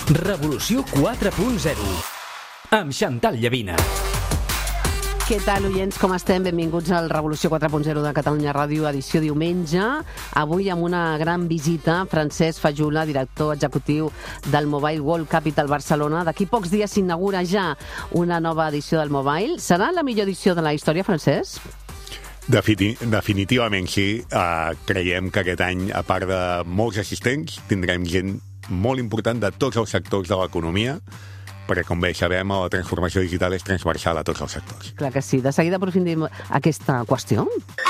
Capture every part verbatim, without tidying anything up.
Revolució quatre punt zero amb Chantal Llavina. Què tal, oients? Com estem? Benvinguts al Revolució quatre punt zero de Catalunya Ràdio, edició diumenge. Avui amb una gran visita, Francesc Fajula, director executiu del Mobile World Capital Barcelona. D'aquí pocs dies s'inaugura ja una nova edició del Mobile. Serà la millor edició de la història, Francesc? Defini definitivament sí. Uh, creiem que aquest any, a part de molts assistents, tindrem gent molt important de tots els sectors de l'economia, perquè, com bé sabem, la transformació digital és transversal a tots els sectors. Clar que sí. De seguida aprofundim aquesta qüestió.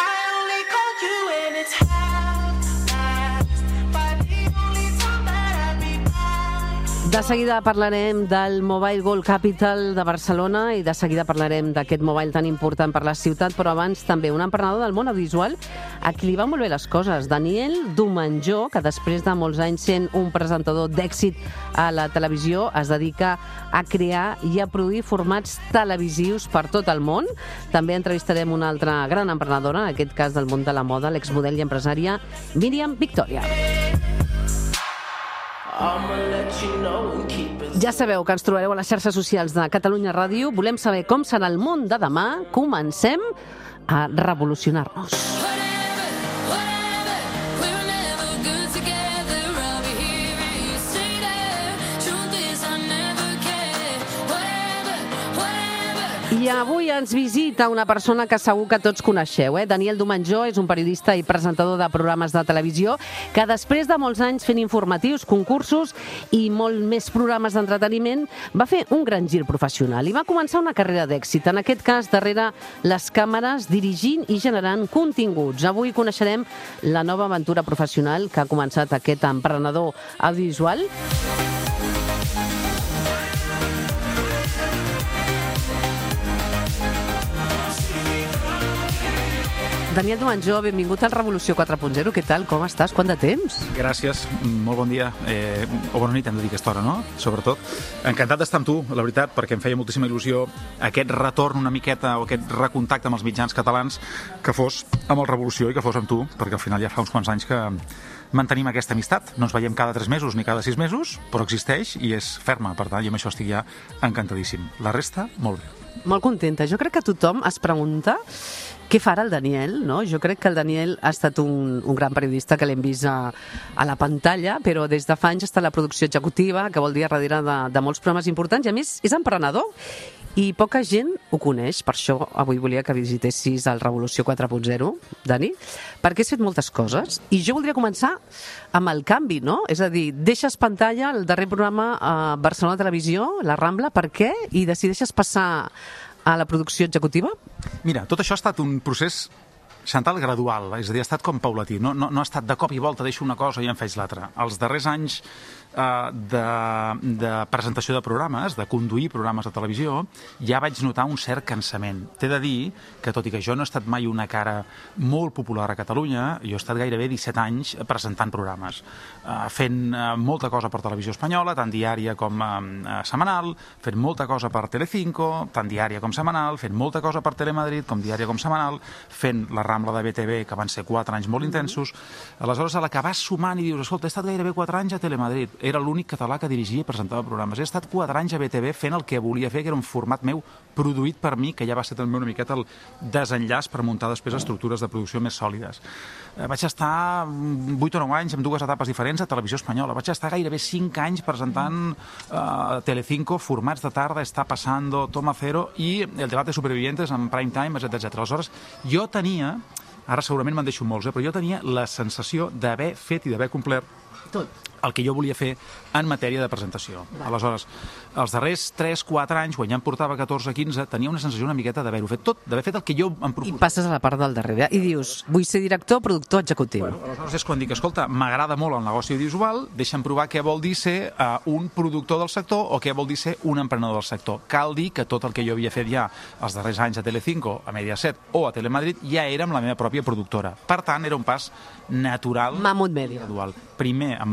De seguida parlarem del Mobile World Capital de Barcelona i de seguida parlarem d'aquest mobile tan important per la ciutat, però abans també un emprenedor del món audiovisual a qui li van molt bé les coses, Daniel Domenjó, que després de molts anys sent un presentador d'èxit a la televisió es dedica a crear i a produir formats televisius per tot el món. També entrevistarem una altra gran emprenedora, en aquest cas del món de la moda, l'exmodel i empresària Míriam Victòria. Ja sabeu que ens trobareu a les xarxes socials de Catalunya Ràdio. Volem saber com serà el món de demà. Comencem a revolucionar-nos. I avui ens visita una persona que segur que tots coneixeu. Eh? Daniel Domenjó és un periodista i presentador de programes de televisió que després de molts anys fent informatius, concursos i molt més programes d'entreteniment va fer un gran gir professional i va començar una carrera d'èxit, en aquest cas darrere les càmeres, dirigint i generant continguts. Avui coneixerem la nova aventura professional que ha començat aquest emprenedor audiovisual. Daniel Domenjó, benvingut al Revolució quatre punt zero. Què tal? Com estàs? Quant de temps? Gràcies, molt bon dia. Eh, o bona nit, hem de dir aquesta hora, no? Sobretot. Encantat d'estar amb tu, la veritat, perquè em feia moltíssima il·lusió aquest retorn una miqueta, o aquest recontacte amb els mitjans catalans, que fos amb el Revolució i que fos amb tu, perquè al final ja fa uns quants anys que mantenim aquesta amistat. No ens veiem cada tres mesos ni cada sis mesos, però existeix i és ferma, per tant, i amb això estic ja encantadíssim. La resta, molt bé. Molt contenta. Jo crec que tothom es pregunta què farà el Daniel, no? Jo crec que el Daniel ha estat un, un gran periodista que l'hem vist a, a la pantalla, però des de fa anys està a la producció executiva, que vol dir a darrere de, de molts programes importants, i a més és emprenedor i poca gent ho coneix. Per això avui volia que visitessis el Revolució quatre punt zero, Dani, perquè has fet moltes coses i jo voldria començar amb el canvi, no? És a dir, deixes pantalla el darrer programa a Barcelona Televisió, La Rambla, per què? I decideixes passar a la producció executiva? Mira, tot això ha estat un procés, Chantal, gradual, és a dir, ha estat com paulatí, no, no, no ha estat de cop i volta, deixo una cosa i en faig l'altra. Els darrers anys eh, de, de presentació de programes, de conduir programes de televisió, ja vaig notar un cert cansament. T'he de dir que, tot i que jo no he estat mai una cara molt popular a Catalunya, jo he estat gairebé disset anys presentant programes, eh, fent eh, molta cosa per Televisió Espanyola, tant diària com eh, setmanal, fent molta cosa per Telecinco, tant diària com setmanal, fent molta cosa per Telemadrid, com diària com setmanal, fent la Rambla de B T V, que van ser quatre anys molt intensos. Aleshores, a la que vas sumant i dius, escolta, he estat gairebé quatre anys a Telemadrid, era l'únic català que dirigia i presentava programes. He estat quatre anys a B T V fent el que volia fer, que era un format meu produït per mi, que ja va ser també una miqueta el desenllaç per muntar després estructures de producció més sòlides. Vaig estar vuit o nou anys amb dues etapes diferents a Televisió Espanyola. Vaig estar gairebé cinc anys presentant uh, Telecinco, formats de tarda, Está Pasando, Toma Cero i el debat de supervivientes en prime time, etcètera etcètera. Aleshores, jo tenia, ara segurament me'n deixo molts, eh, però jo tenia la sensació d'haver fet i d'haver complert tot el que jo volia fer en matèria de presentació. Va. Aleshores, els darrers tres quatre anys, quan ja em portava catorze quinze, tenia una sensació una miqueta d'haver-ho fet tot, d'haver fet el que jo em proposava. I passes a la part del darrere i dius, vull ser director, productor, executiu. Bueno, aleshores és quan dic, escolta, m'agrada molt el negoci audiovisual, deixa'm provar què vol dir ser uh, un productor del sector o què vol dir ser un emprenedor del sector. Cal dir que tot el que jo havia fet ja els darrers anys a Telecinco, a Mediaset o a Telemadrid ja era amb la meva pròpia productora. Per tant, era un pas natural. Mamut Media. Gradual. Primer amb Mamut Media,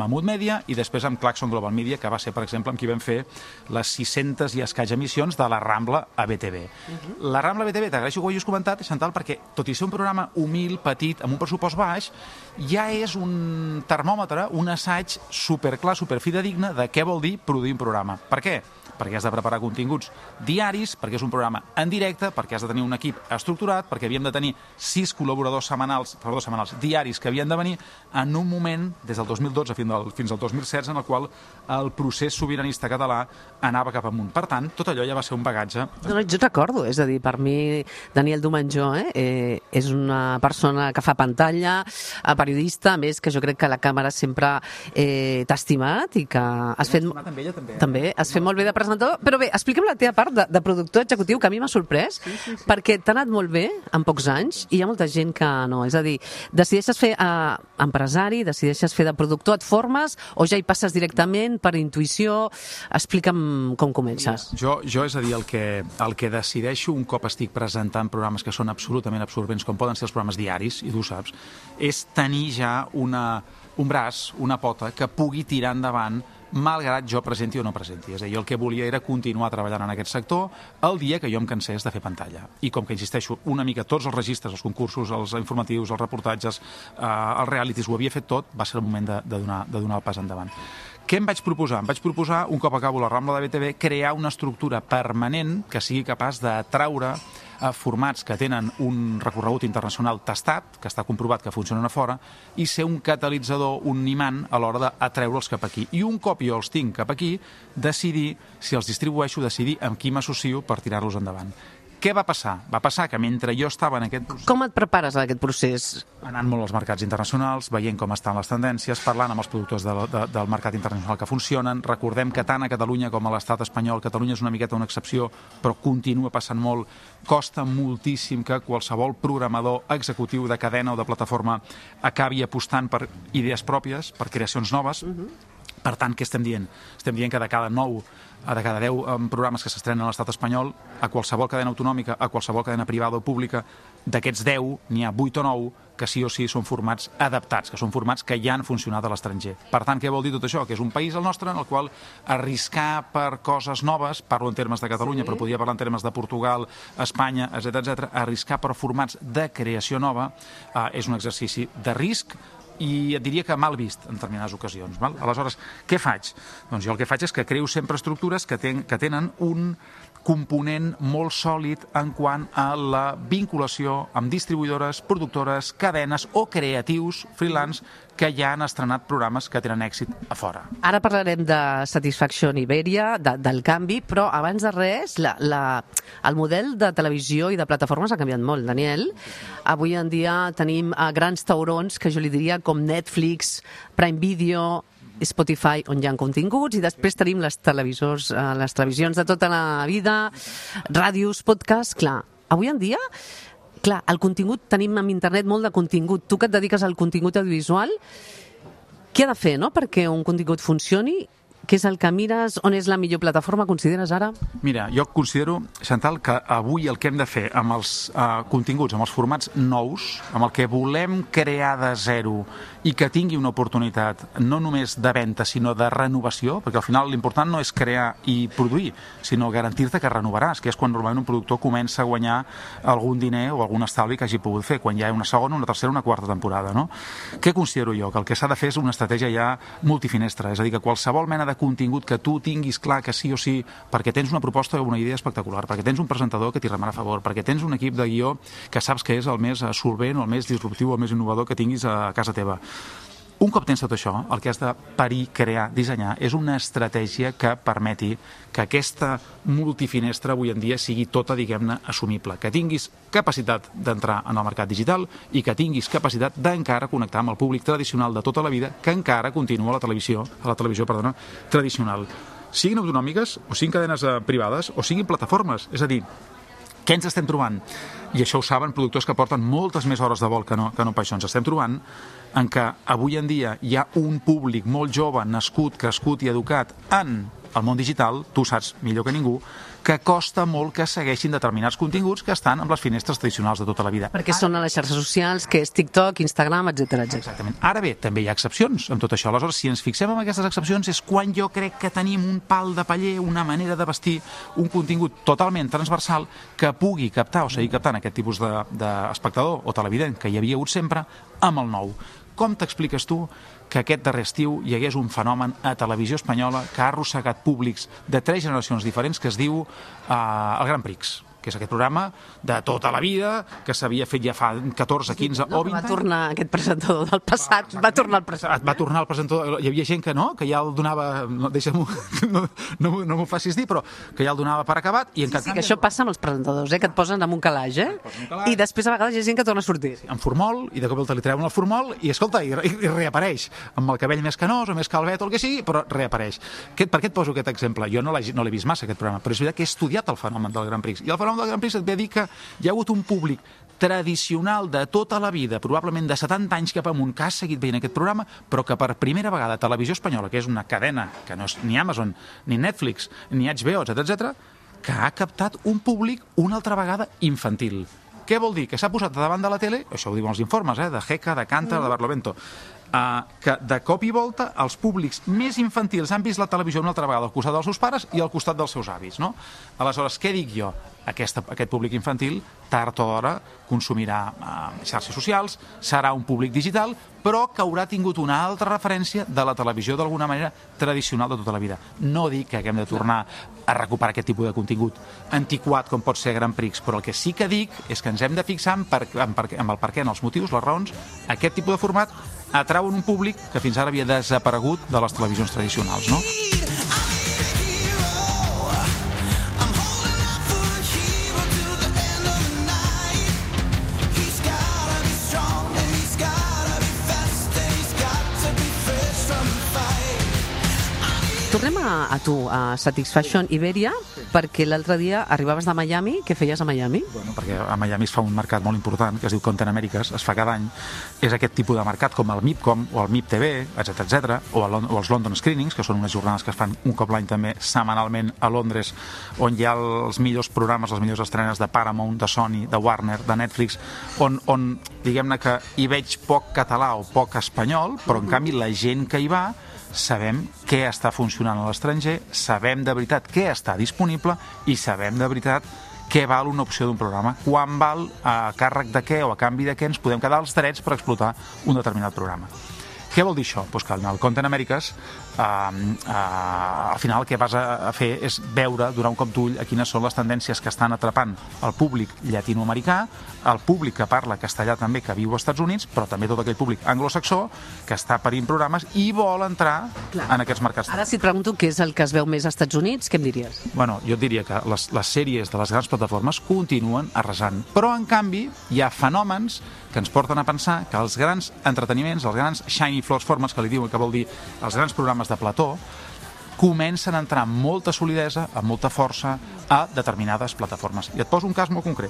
Media i després amb Claxon Global Media, que va ser, per exemple, amb qui vam fer les sis-centes i escaig emissions de la Rambla a B T V. Uh-huh. La Rambla a B T V, t'agraeixo que ho hagis comentat, Chantal, perquè tot i ser un programa humil, petit, amb un pressupost baix, ja és un termòmetre, un assaig superclar, superfidedigne de què vol dir produir un programa. Per què? Perquè has de preparar continguts diaris, perquè és un programa en directe, perquè has de tenir un equip estructurat, perquè havíem de tenir sis col·laboradors setmanals, perdó, setmanals diaris que havien de venir en un moment, des del dos mil dotze fins al, fins al dos mil setze, en el qual el procés sobiranista català anava cap amunt. Per tant, tot allò ja va ser un bagatge. No, no, jo recordo, és a dir, per mi Daniel Domenjó eh, eh, és una persona que fa pantalla, eh, periodista, a més que jo crec que la càmera sempre eh, t'ha estimat i que has fet... Amb ella, també. També, has fet molt bé de presentador, però bé, explica'm la teva part de, de productor executiu, que a mi m'ha sorprès, sí, sí, sí. perquè t'ha anat molt bé en pocs anys i hi ha molta gent que no, és a dir, decideixes fer eh, empresari, decideixes fer de productor, et formes o ja hi passes directament per intuïció? Explica'm com comences. Mira, jo, jo, és a dir, el que, el que decideixo un cop estic presentant programes que són absolutament absorbents, com poden ser els programes diaris, i tu ho saps, és tenir ja una, un braç, una pota, que pugui tirar endavant malgrat jo presenti o no presenti. És a dir, el que volia era continuar treballant en aquest sector el dia que jo em cansés de fer pantalla. I com que, insisteixo, una mica tots els registres, els concursos, els informatius, els reportatges, eh, els realities, ho havia fet tot, va ser el moment de, de, donar, de donar el pas endavant. Què em vaig proposar? Em vaig proposar, un cop acabo la Rambla de B T V, crear una estructura permanent que sigui capaç d'atraure eh, formats que tenen un recorregut internacional tastat, que està comprovat que funcionen a fora, i ser un catalitzador, un imant a l'hora d'atreure'ls cap aquí. I un cop jo els tinc cap aquí, decidir, si els distribueixo, decidir amb qui m'associo per tirar-los endavant. Què va passar? Va passar que mentre jo estava en aquest procés... Com et prepares a aquest procés? Anant molt als mercats internacionals, veient com estan les tendències, parlant amb els productors de, de, del mercat internacional que funcionen. Recordem que tant a Catalunya com a l'estat espanyol, Catalunya és una miqueta una excepció, però continua passant molt. Costa moltíssim que qualsevol programador executiu de cadena o de plataforma acabi apostant per idees pròpies, per creacions noves. Uh-huh. Per tant, què estem dient? Estem dient que de cada nou de cada deu um, programes que s'estrenen a l'estat espanyol, a qualsevol cadena autonòmica, a qualsevol cadena privada o pública, d'aquests deu, n'hi ha vuit o nou que sí o sí són formats adaptats, que són formats que ja han funcionat a l'estranger. Per tant, què vol dir tot això? Que és un país, el nostre, en el qual arriscar per coses noves, parlo en termes de Catalunya, sí, però podria parlar en termes de Portugal, Espanya, etcètera, etcètera, arriscar per formats de creació nova uh, és un exercici de risc, i et diria que mal vist en determinades ocasions. Val? Aleshores, què faig? Doncs jo el que faig és que creo sempre estructures que, ten, que tenen un component molt sòlid en quant a la vinculació amb distribuïdores, productores, cadenes o creatius freelance que ja han estrenat programes que tenen èxit a fora. Ara parlarem de Satisfaction Iberia, de, del canvi, però abans de res, la, la, el model de televisió i de plataformes ha canviat molt, Daniel. Avui en dia tenim uh, grans taurons que jo li diria com Netflix, Prime Video, Spotify, on hi ha continguts, i després tenim les televisors, eh, les televisions de tota la vida, ràdios, podcasts, clar. Avui en dia, clar, el contingut, tenim en internet molt de contingut. Tu que et dediques al contingut audiovisual, què ha de fer, no?, perquè un contingut funcioni? Què és el que mires? On és la millor plataforma, consideres ara? Mira, jo considero, Chantal, que avui el que hem de fer amb els uh, continguts, amb els formats nous, amb el que volem crear de zero i que tingui una oportunitat no només de venda, sinó de renovació, perquè al final l'important no és crear i produir, sinó garantir-te que renovaràs, que és quan normalment un productor comença a guanyar algun diner o algun estalvi que hagi pogut fer, quan hi ha una segona, una tercera, una quarta temporada, no? Què considero jo? Que el que s'ha de fer és una estratègia ja multifinestra, és a dir, que qualsevol mena de contingut que tu tinguis clar que sí o sí, perquè tens una proposta o una idea espectacular, perquè tens un presentador que t'hi remarà a favor, perquè tens un equip de guió que saps que és el més solvent, el més disruptiu, el més innovador que tinguis a casa teva. Un cop tens tot això, el que has de parir, crear, dissenyar, és una estratègia que permeti que aquesta multifinestra avui en dia sigui tota, diguem-ne, assumible. Que tinguis capacitat d'entrar en el mercat digital i que tinguis capacitat d'encara connectar amb el públic tradicional de tota la vida que encara continua a la televisió, a la televisió, perdona, tradicional. Siguin autonòmiques, o siguin cadenes eh, privades, o siguin plataformes. És a dir, què ens estem trobant? I això ho saben productors que porten moltes més hores de vol que no, que no per això. Ens estem trobant en què avui en dia hi ha un públic molt jove, nascut, crescut i educat en al món digital, tu saps millor que ningú, que costa molt que segueixin determinats continguts que estan amb les finestres tradicionals de tota la vida. Perquè són a les xarxes socials, que és TikTok, Instagram, etcètera, etcètera. Exactament. Ara bé, també hi ha excepcions amb tot això. Aleshores, si ens fixem en aquestes excepcions és quan jo crec que tenim un pal de paller, una manera de vestir, un contingut totalment transversal que pugui captar o seguir captant aquest tipus d'espectador o televident que hi havia hagut sempre amb el nou. Com t'expliques tu que aquest darrer estiu hi hagués un fenomen a Televisió Espanyola que ha arrossegat públics de tres generacions diferents que es diu uh, el Gran Prix, que és aquest programa de tota la vida, que s'havia fet ja fa catorze, quinze no, o vint anys. Va tornar aquest presentador del passat, va tornar al present. Va tornar al presentador. Hi havia gent que no, que ja el donava, no, deixa'm-ho, no, no, no m'ho facis dir, però que ja el donava per acabat. I en sí, sí, que això passa amb els presentadors, eh, que et posen amb un calaix, eh? I després a vegades hi ha gent que torna a sortir. Sí, en formol, i de cop li treuen el formol, i escolta, i, i, i reapareix, amb el cabell més canós o més calvet o el que sigui, però reapareix. Que, per què et poso aquest exemple? Jo no l'he no vist massa, aquest programa, però és veritat que he estudiat el fenomen del Gran Prix. I el fenomen del Gran Prix et ve a dir que hi ha hagut un públic tradicional de tota la vida, probablement de setanta anys cap amunt, que ha seguit veient aquest programa, però que per primera vegada Televisió Espanyola, que és una cadena que no és ni Amazon, ni Netflix, ni H B O, etcètera, etcètera, que ha captat un públic una altra vegada infantil. Què vol dir? Que s'ha posat davant de la tele, això ho diuen els informes, eh, de Geca, de Cantar, de Barlovento, Uh, que de cop i volta els públics més infantils han vist la televisió una altra vegada al costat dels seus pares i al costat dels seus avis, no? Aleshores, què dic jo? Aquesta, aquest públic infantil, tard o d'hora, consumirà uh, xarxes socials, serà un públic digital, però que haurà tingut una altra referència de la televisió d'alguna manera tradicional de tota la vida. No dic que haguem de tornar a recuperar aquest tipus de contingut antiquat com pot ser Gran Prix, però el que sí que dic és que ens hem de fixar en, per, en, per, en el per què, en els motius, les raons, aquest tipus de format atrauen un públic que fins ara havia desaparegut de les televisions tradicionals, no? Tornem a, a tu, a Satisfaction Iberia, perquè l'altre dia arribaves de Miami. Què feies a Miami? Bueno, perquè a Miami es fa un mercat molt important que es diu Content Americas, es fa cada any. És aquest tipus de mercat com el MIPCOM o el MIP T V, etcètera, etcètera, o, el, o els London Screenings, que són unes jornades que es fan un cop l'any també setmanalment a Londres, on hi ha els millors programes, les millors estrenes de Paramount, de Sony, de Warner, de Netflix, on, on diguem-ne que hi veig poc català o poc espanyol, però en canvi la gent que hi va sabem què està funcionant a l'estranger, sabem de veritat què està disponible i sabem de veritat què val una opció d'un programa, quan val, a càrrec de què o a canvi de què ens podem quedar els drets per explotar un determinat programa. Què vol dir això? Pues que en el Content Americas eh, eh, al final el que vas a fer és veure, donar un cop d'ull a quines són les tendències que estan atrapant el públic llatinoamericà, el públic que parla castellà també, que viu als Estats Units, però també tot aquell públic anglosaxó que està parint programes i vol entrar Clar. en aquests mercats. Ara si et pregunto què és el que es veu més als Estats Units, què em diries? Bueno, jo et diria que les, les sèries de les grans plataformes continuen arrasant, però en canvi hi ha fenòmens que ens porten a pensar que els grans entreteniments, els grans shiny floors formats, que li diuen, que vol dir els grans programes de plató, comencen a entrar amb molta solidesa, amb molta força, a determinades plataformes. I et poso un cas molt concret.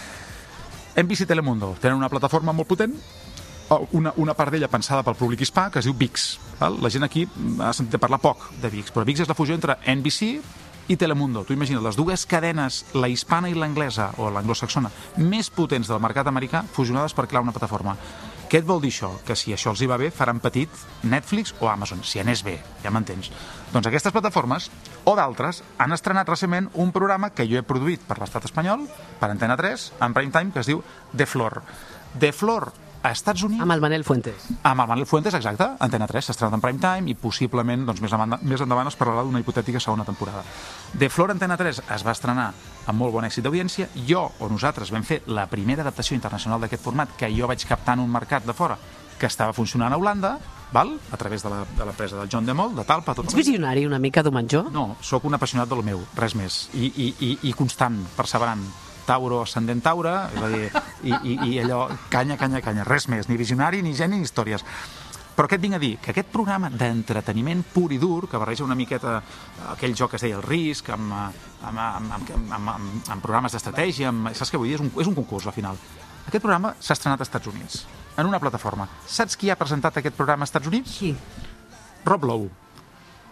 N B C Telemundo tenen una plataforma molt potent, una, una part d'ella pensada pel públic hispà, que es diu V I X. Val? La gent aquí ha sentit parlar poc de V I X, però V I X és la fusió entre N B C i Telemundo. Tu imagina't, les dues cadenes, la hispana i l'anglesa, o l'anglosaxona, més potents del mercat americà, fusionades per crear una plataforma. Què et vol dir això? Que si això els hi va bé, faran petit Netflix o Amazon, si anés bé, ja m'entens. Doncs aquestes plataformes, o d'altres, han estrenat recentment un programa que jo he produït per l'estat espanyol, per Antena tres, en prime time, que es diu The Floor. The Floor, a Estats Units... Amb el Manel Fuentes. Amb el Manel Fuentes, exacte. Antena tres s'ha estrenat en prime time i possiblement doncs, més, endavant, més endavant es parlarà d'una hipotètica segona temporada. The Floor Antena tres es va estrenar amb molt bon èxit d'audiència. Jo o nosaltres vam fer la primera adaptació internacional d'aquest format que jo vaig captar en un mercat de fora que estava funcionant a Holanda, val? A través de l'empresa del John de Mol, de Talpa... Tot Ets visionari una mica, Domenjó? No, sóc un apassionat del meu, res més. I, i, i, i constant, perseverant. Tauro, ascendent Taure, és a dir, i, i, i allò, canya, canya, canya, res més, ni visionari, ni geni, ni històries. Però què et vinc a dir? Que aquest programa d'entreteniment pur i dur, que barreja una miqueta aquell joc que es deia El Risc, amb, amb, amb, amb, amb, amb, amb programes d'estratègia, amb, saps què vull dir? És un, és un concurs, al final. Aquest programa s'ha estrenat als Estats Units, en una plataforma. Saps qui ha presentat aquest programa als Estats Units? Qui? Rob Lowe.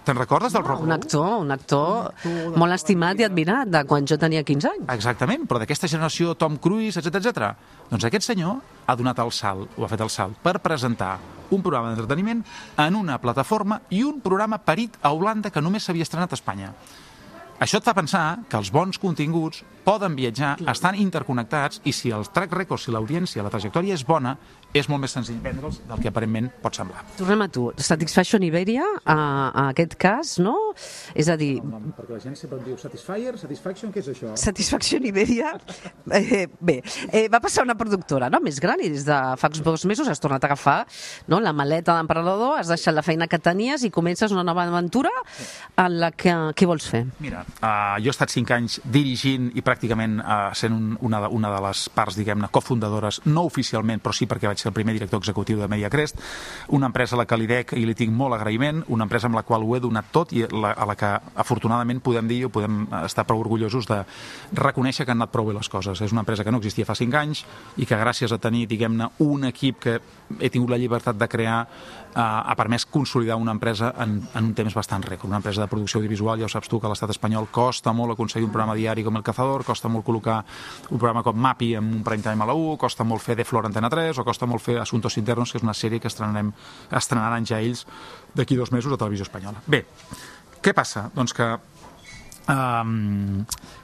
Te'n recordes del Rock Un actor, un actor molt estimat i admirat de quan jo tenia quinze anys. Exactament, però d'aquesta generació, Tom Cruise, etcètera, etcètera. Doncs aquest senyor ha donat el salt, o ha fet el salt, per presentar un programa d'entreteniment en una plataforma i un programa parit a Holanda que només s'havia estrenat a Espanya. Això et fa pensar que els bons continguts poden viatjar, estan interconnectats, i si el track record, si l'audiència, la trajectòria és bona, és molt més senzill vendre'ls del que aparentment pot semblar. Tornem a tu. Satisfaction Iberia, a, a aquest cas, no? És a dir... Perquè la gent sempre em diu Satisfyer, Satisfaction, què és això? Satisfaction Iberia... Eh, bé, eh, va passar una productora, no?, més gran, i des de fa uns pocs mesos has tornat a agafar, no?, la maleta d'emprenedor, has deixat la feina que tenies i comences una nova aventura en la que... Què vols fer? Mira, uh, jo he estat cinc anys dirigint i pràcticament uh, sent un, una, de, una de les parts, diguem-ne, cofundadores, no oficialment, però sí perquè vaig ser el primer director executiu de Mediacrest, una empresa a la que li dec i li tinc molt agraïment, una empresa amb la qual ho he donat tot i la, a la que afortunadament podem dir o podem estar prou orgullosos de reconèixer que han anat prou bé les coses. És una empresa que no existia fa cinc anys i que gràcies a tenir, diguem-ne, un equip que he tingut la llibertat de crear uh, ha permès consolidar una empresa en, en un temps bastant rècord. Una empresa de producció audiovisual, ja ho saps tu, que a l'estat espanyol costa molt aconseguir un programa diari com El Cazador, costa molt col·locar un programa com Mapi en un prime time a la U, costa molt fer The Floor Antena tres o costa molt fer Asuntos Internos, que és una sèrie que estrenarem, estrenaran ja ells d'aquí dos mesos a Televisió Espanyola. Bé, què passa? Doncs que um,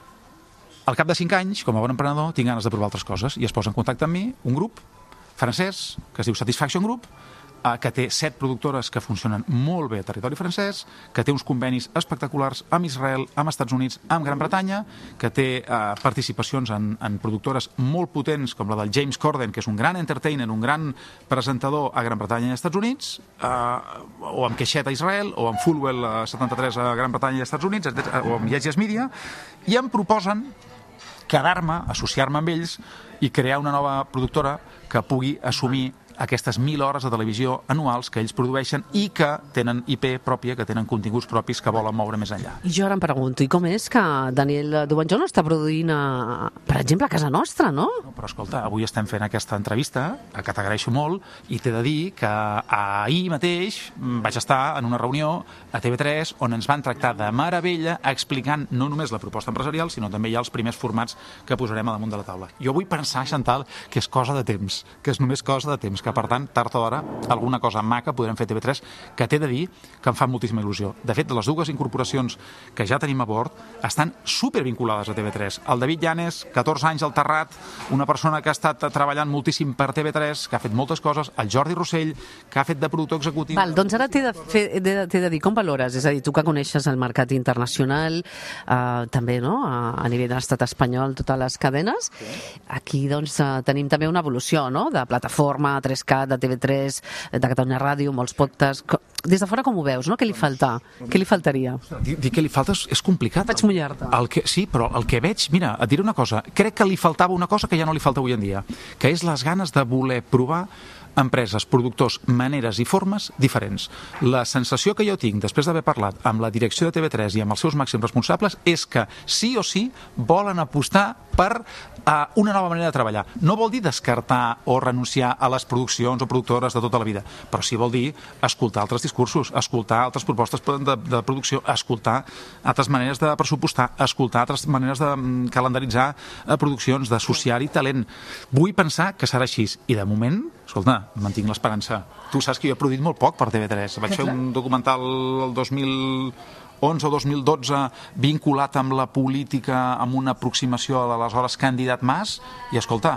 al cap de cinc anys, com a bon emprenedor, tinc ganes de provar altres coses i es posa en contacte amb mi un grup francès que es diu Satisfaction Group, que té set productores que funcionen molt bé a territori francès, que té uns convenis espectaculars amb Israel, amb Estats Units, amb Gran Bretanya, que té eh, participacions en, en productores molt potents, com la del James Corden, que és un gran entertainer, un gran presentador a Gran Bretanya i Estats Units, eh, o amb Queixet a Israel, o amb Fulwell a setanta-tres a Gran Bretanya i Estats Units, o amb Yes Yes Media, i em proposen quedar-me, associar-me amb ells i crear una nova productora que pugui assumir aquestes mil hores de televisió anuals que ells produeixen i que tenen I P pròpia, que tenen continguts propis que volen moure més enllà. I jo ara em pregunto, i com és que Daniel Dubanjó no està produint, a, per exemple, a casa nostra, no? No, però escolta, avui estem fent aquesta entrevista, que t'agraeixo molt, i t'he de dir que ahir mateix vaig estar en una reunió a T V tres on ens van tractar de meravella explicant no només la proposta empresarial, sinó també ja els primers formats que posarem a damunt de la taula. Jo vull pensar, Chantal, que és cosa de temps, que és només cosa de temps, que per tant, tard o d'hora, alguna cosa maca podrem fer a T V tres, que t'he de dir que em fa moltíssima il·lusió. De fet, les dues incorporacions que ja tenim a bord estan supervinculades a T V tres. El David Llanes, catorze anys al Terrat, una persona que ha estat treballant moltíssim per T V tres, que ha fet moltes coses, el Jordi Rossell, que ha fet de productor executiu... Val, doncs ara t'he de, fer, de, t'he de dir com valores, és a dir, tu que coneixes el mercat internacional, eh, també, no?, a, a nivell de l'estat espanyol, totes les cadenes, aquí, doncs, eh, tenim també una evolució, no?, de plataforma, tres cat, de T V tres, de Catalunya Ràdio, molts podcasts... Des de fora com ho veus, no? Què li falta? Què li faltaria? Dir, dir que li falta és, és complicat. Vaig mullar-te. El que, sí, però el que veig... Mira, et diré una cosa. Crec que li faltava una cosa que ja no li falta avui en dia, que és les ganes de voler provar empreses, productors, maneres i formes diferents. La sensació que jo tinc, després d'haver parlat amb la direcció de T V tres i amb els seus màxims responsables, és que sí o sí volen apostar per uh, una nova manera de treballar. No vol dir descartar o renunciar a les produccions o productores de tota la vida, però sí vol dir escoltar altres discursos, escoltar altres propostes de, de producció, escoltar altres maneres de pressupostar, escoltar altres maneres de um, calendaritzar uh, produccions, d'associar-hi talent. Vull pensar que serà així. I de moment, escolta, mantinc l'esperança. Tu saps que jo he produït molt poc per T V tres. Vaig fer un documental el dos mil onze o dos mil dotze vinculat amb la política, amb una aproximació a l'aleshores candidat Mas, i escolta,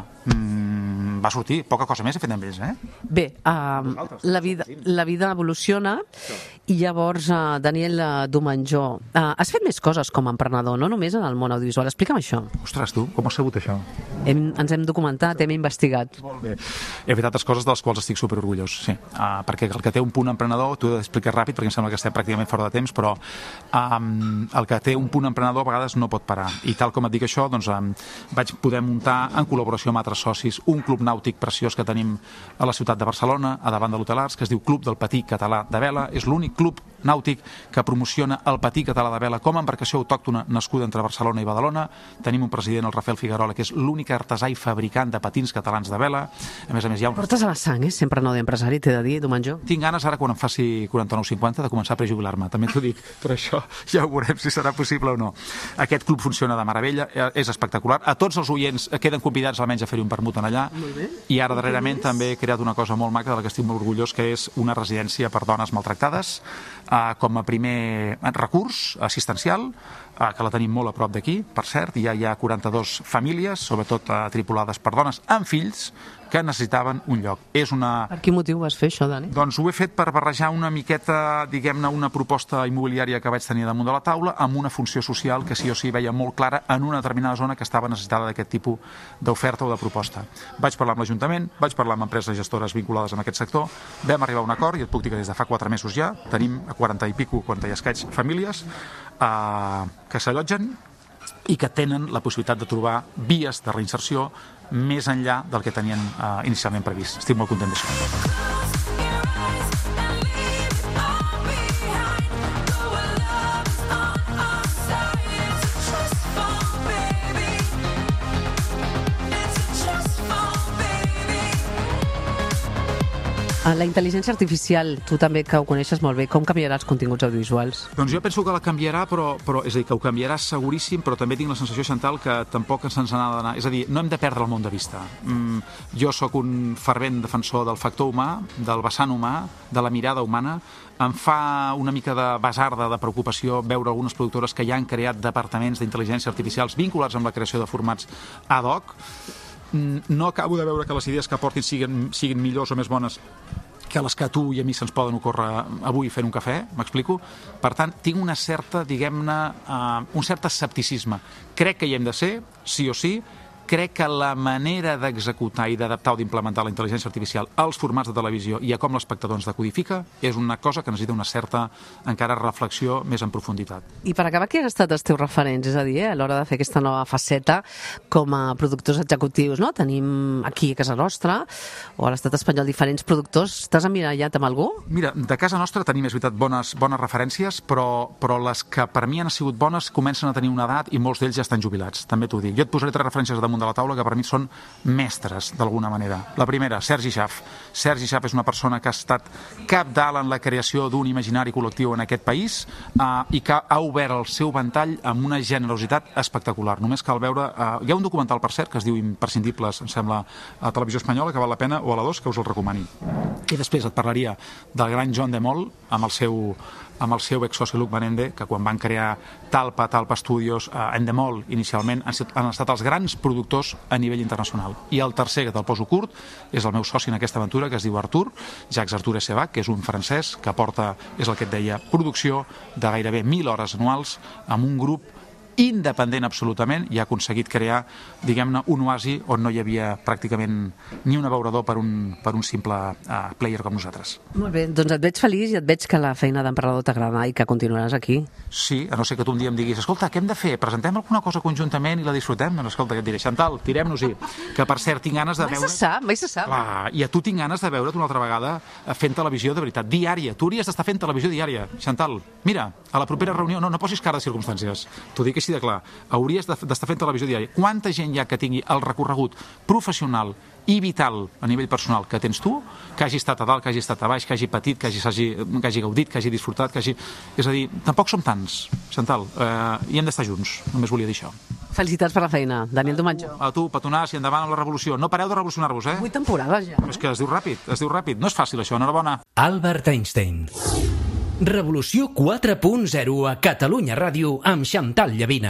mmm, va sortir, poca cosa més he fet amb ells, eh? Bé, uh, la, vida, la vida evoluciona i llavors, uh, Daniel Dubanjó, uh, has fet més coses com a emprenedor, no només en el món audiovisual. Explica'm això. Ostres, tu, com has sabut això? Hem, ens hem documentat, hem investigat. Molt bé. He fet altres coses de les quals estic superorgullós, sí. Uh, perquè el que té un punt emprenedor, t'ho he d'explicar ràpid perquè em sembla que estem pràcticament fora de temps, però um, el que té un punt emprenedor a vegades no pot parar. I tal com et dic això, doncs um, vaig poder muntar en col·laboració amb altres socis un club nàutic preciós que tenim a la ciutat de Barcelona, a davant de l'Hotel Arts, que es diu Club del Patí Català de Vela. És l'únic club nàutic que promociona el patí català de vela com a embarcació autòctona nascuda entre Barcelona i Badalona. Tenim un president, el Rafael Figuerola, que és l'únic artesà i fabricant de patins catalans de vela. A més a més, hi ha un... Portes a la sang, eh? Sempre no d'empresari, t'he de dir, Domenjo. Tinc ganes ara, quan em faci quaranta-nou cinquanta, de començar a prejubilar-me. També t'ho dic, però això ja ho veurem si serà possible o no. Aquest club funciona de meravella, és espectacular. A tots els oients queden convidats almenys a fer-hi un vermut en allà. I ara darrerament també he creat una cosa molt maca de la que estic molt orgullós, que és una residència per dones maltractades, eh, com a primer recurs assistencial, eh, que la tenim molt a prop d'aquí, per cert. Ja hi ha quaranta-dues famílies, sobretot eh, tripulades per dones amb fills, que necessitaven un lloc. És una... Per quin motiu vas fer això, Dani? Doncs ho he fet per barrejar una miqueta, diguem-ne, una proposta immobiliària que vaig tenir damunt de la taula amb una funció social que sí o sí veia molt clara en una determinada zona que estava necessitada d'aquest tipus d'oferta o de proposta. Vaig parlar amb l'Ajuntament, vaig parlar amb empreses gestores vinculades amb aquest sector, vam arribar a un acord, i et puc dir que des de fa quatre mesos ja tenim a quaranta i pico, quaranta i escaig famílies eh, que s'allotgen i que tenen la possibilitat de trobar vies de reinserció més enllà del que tenien eh, inicialment previst. Estic molt content d'això. La intel·ligència artificial, tu també que ho coneixes molt bé, com canviarà els continguts audiovisuals? Doncs jo penso que la canviarà, però, però és a dir, que ho canviarà seguríssim, però també tinc la sensació, Chantal, que tampoc se'ns n'ha d'anar. És a dir, no hem de perdre el món de vista. Mm, jo sóc un fervent defensor del factor humà, del vessant humà, de la mirada humana. Em fa una mica de basarda, de preocupació, veure algunes productores que ja han creat departaments d'intel·ligència artificials vinculats amb la creació de formats ad hoc. No acabo de veure que les idees que aportin siguin, siguin millors o més bones que les que a tu i a mi se'ns poden ocórrer avui fent un cafè, m'explico? Per tant, tinc una certa, diguem-ne, uh, un cert escepticisme. Crec que hi hem de ser, sí o sí. Crec que la manera d'executar i d'adaptar o d'implementar la intel·ligència artificial als formats de televisió i a com l'espectador ens decodifica és una cosa que necessita una certa, encara, reflexió més en profunditat. I per acabar, qui han estat els teus referents? És a dir, eh, a l'hora de fer aquesta nova faceta com a productors executius, no? Tenim aquí a casa nostra o a l'estat espanyol diferents productors. T'has emmirallat amb algú? Mira, de casa nostra tenim, és veritat, bones, bones referències, però, però les que per mi han sigut bones comencen a tenir una edat i molts d'ells ja estan jubilats, també t'ho dic. Jo et posaré tres referències damunt de la taula que per mi són mestres d'alguna manera. La primera, Sergi Schaff. Sergi Schaff és una persona que ha estat capdalt en la creació d'un imaginari col·lectiu en aquest país eh, i que ha obert el seu ventall amb una generositat espectacular. Només cal veure... Eh, hi ha un documental, per cert, que es diu Imprescindibles, em sembla, a Televisió Espanyola, que val la pena, o a la dos, que us el recomani. I després et parlaria del gran John de Mol, amb el seu amb el seu exsoci Luc Vanende, que quan van crear Talpa, Talpa Studios, eh, Endemol, inicialment, han, han estat els grans productors a nivell internacional. I el tercer, que te'l poso curt, és el meu soci en aquesta aventura, que es diu Artur, Jacques Artur Essebach, que és un francès que porta, és el que et deia, producció de gairebé mil hores anuals amb un grup independent absolutament, i ha aconseguit crear, diguem-ne, un oasi on no hi havia pràcticament ni un abeurador per un, per un simple uh, player com nosaltres. Molt bé, doncs et veig feliç i et veig que la feina d'emprenedor t'agrada i que continuaràs aquí. Sí, a no ser que tu un dia em diguis, escolta, què hem de fer? Presentem alguna cosa conjuntament i la disfrutem? Doncs escolta, que et diré, Chantal, tirem-nos-hi. Que per cert, tinc ganes de mai veure... Mai se sap, mai se sap. Clar, i a tu tinc ganes de veure't una altra vegada fent televisió de veritat, diària. Tu hauries d'estar fent televisió diària. Chantal, mira, a la propera reunió, no, no posis cara de circumstàncies. T'ho dic així de clar. Hauries d'estar fent televisió diària. Quanta gent hi ha que tingui el recorregut professional i vital a nivell personal que tens tu, que hagi estat a dalt, que hagi estat a baix, que hagi patit, que hagi, que hagi gaudit, que hagi disfrutat, que hagi... És a dir, tampoc som tants, Chantal, eh, i hem d'estar junts, només volia dir això. Felicitats per la feina, Daniel Domenjo. A tu, petonars, i endavant amb la revolució. No pareu de revolucionar-vos, eh? Vuit temporades ja. És que es diu ràpid, es diu ràpid. No és fàcil això, enhorabona. Albert Einstein. Revolució quatre punt zero a Catalunya Ràdio amb Chantal Llavina.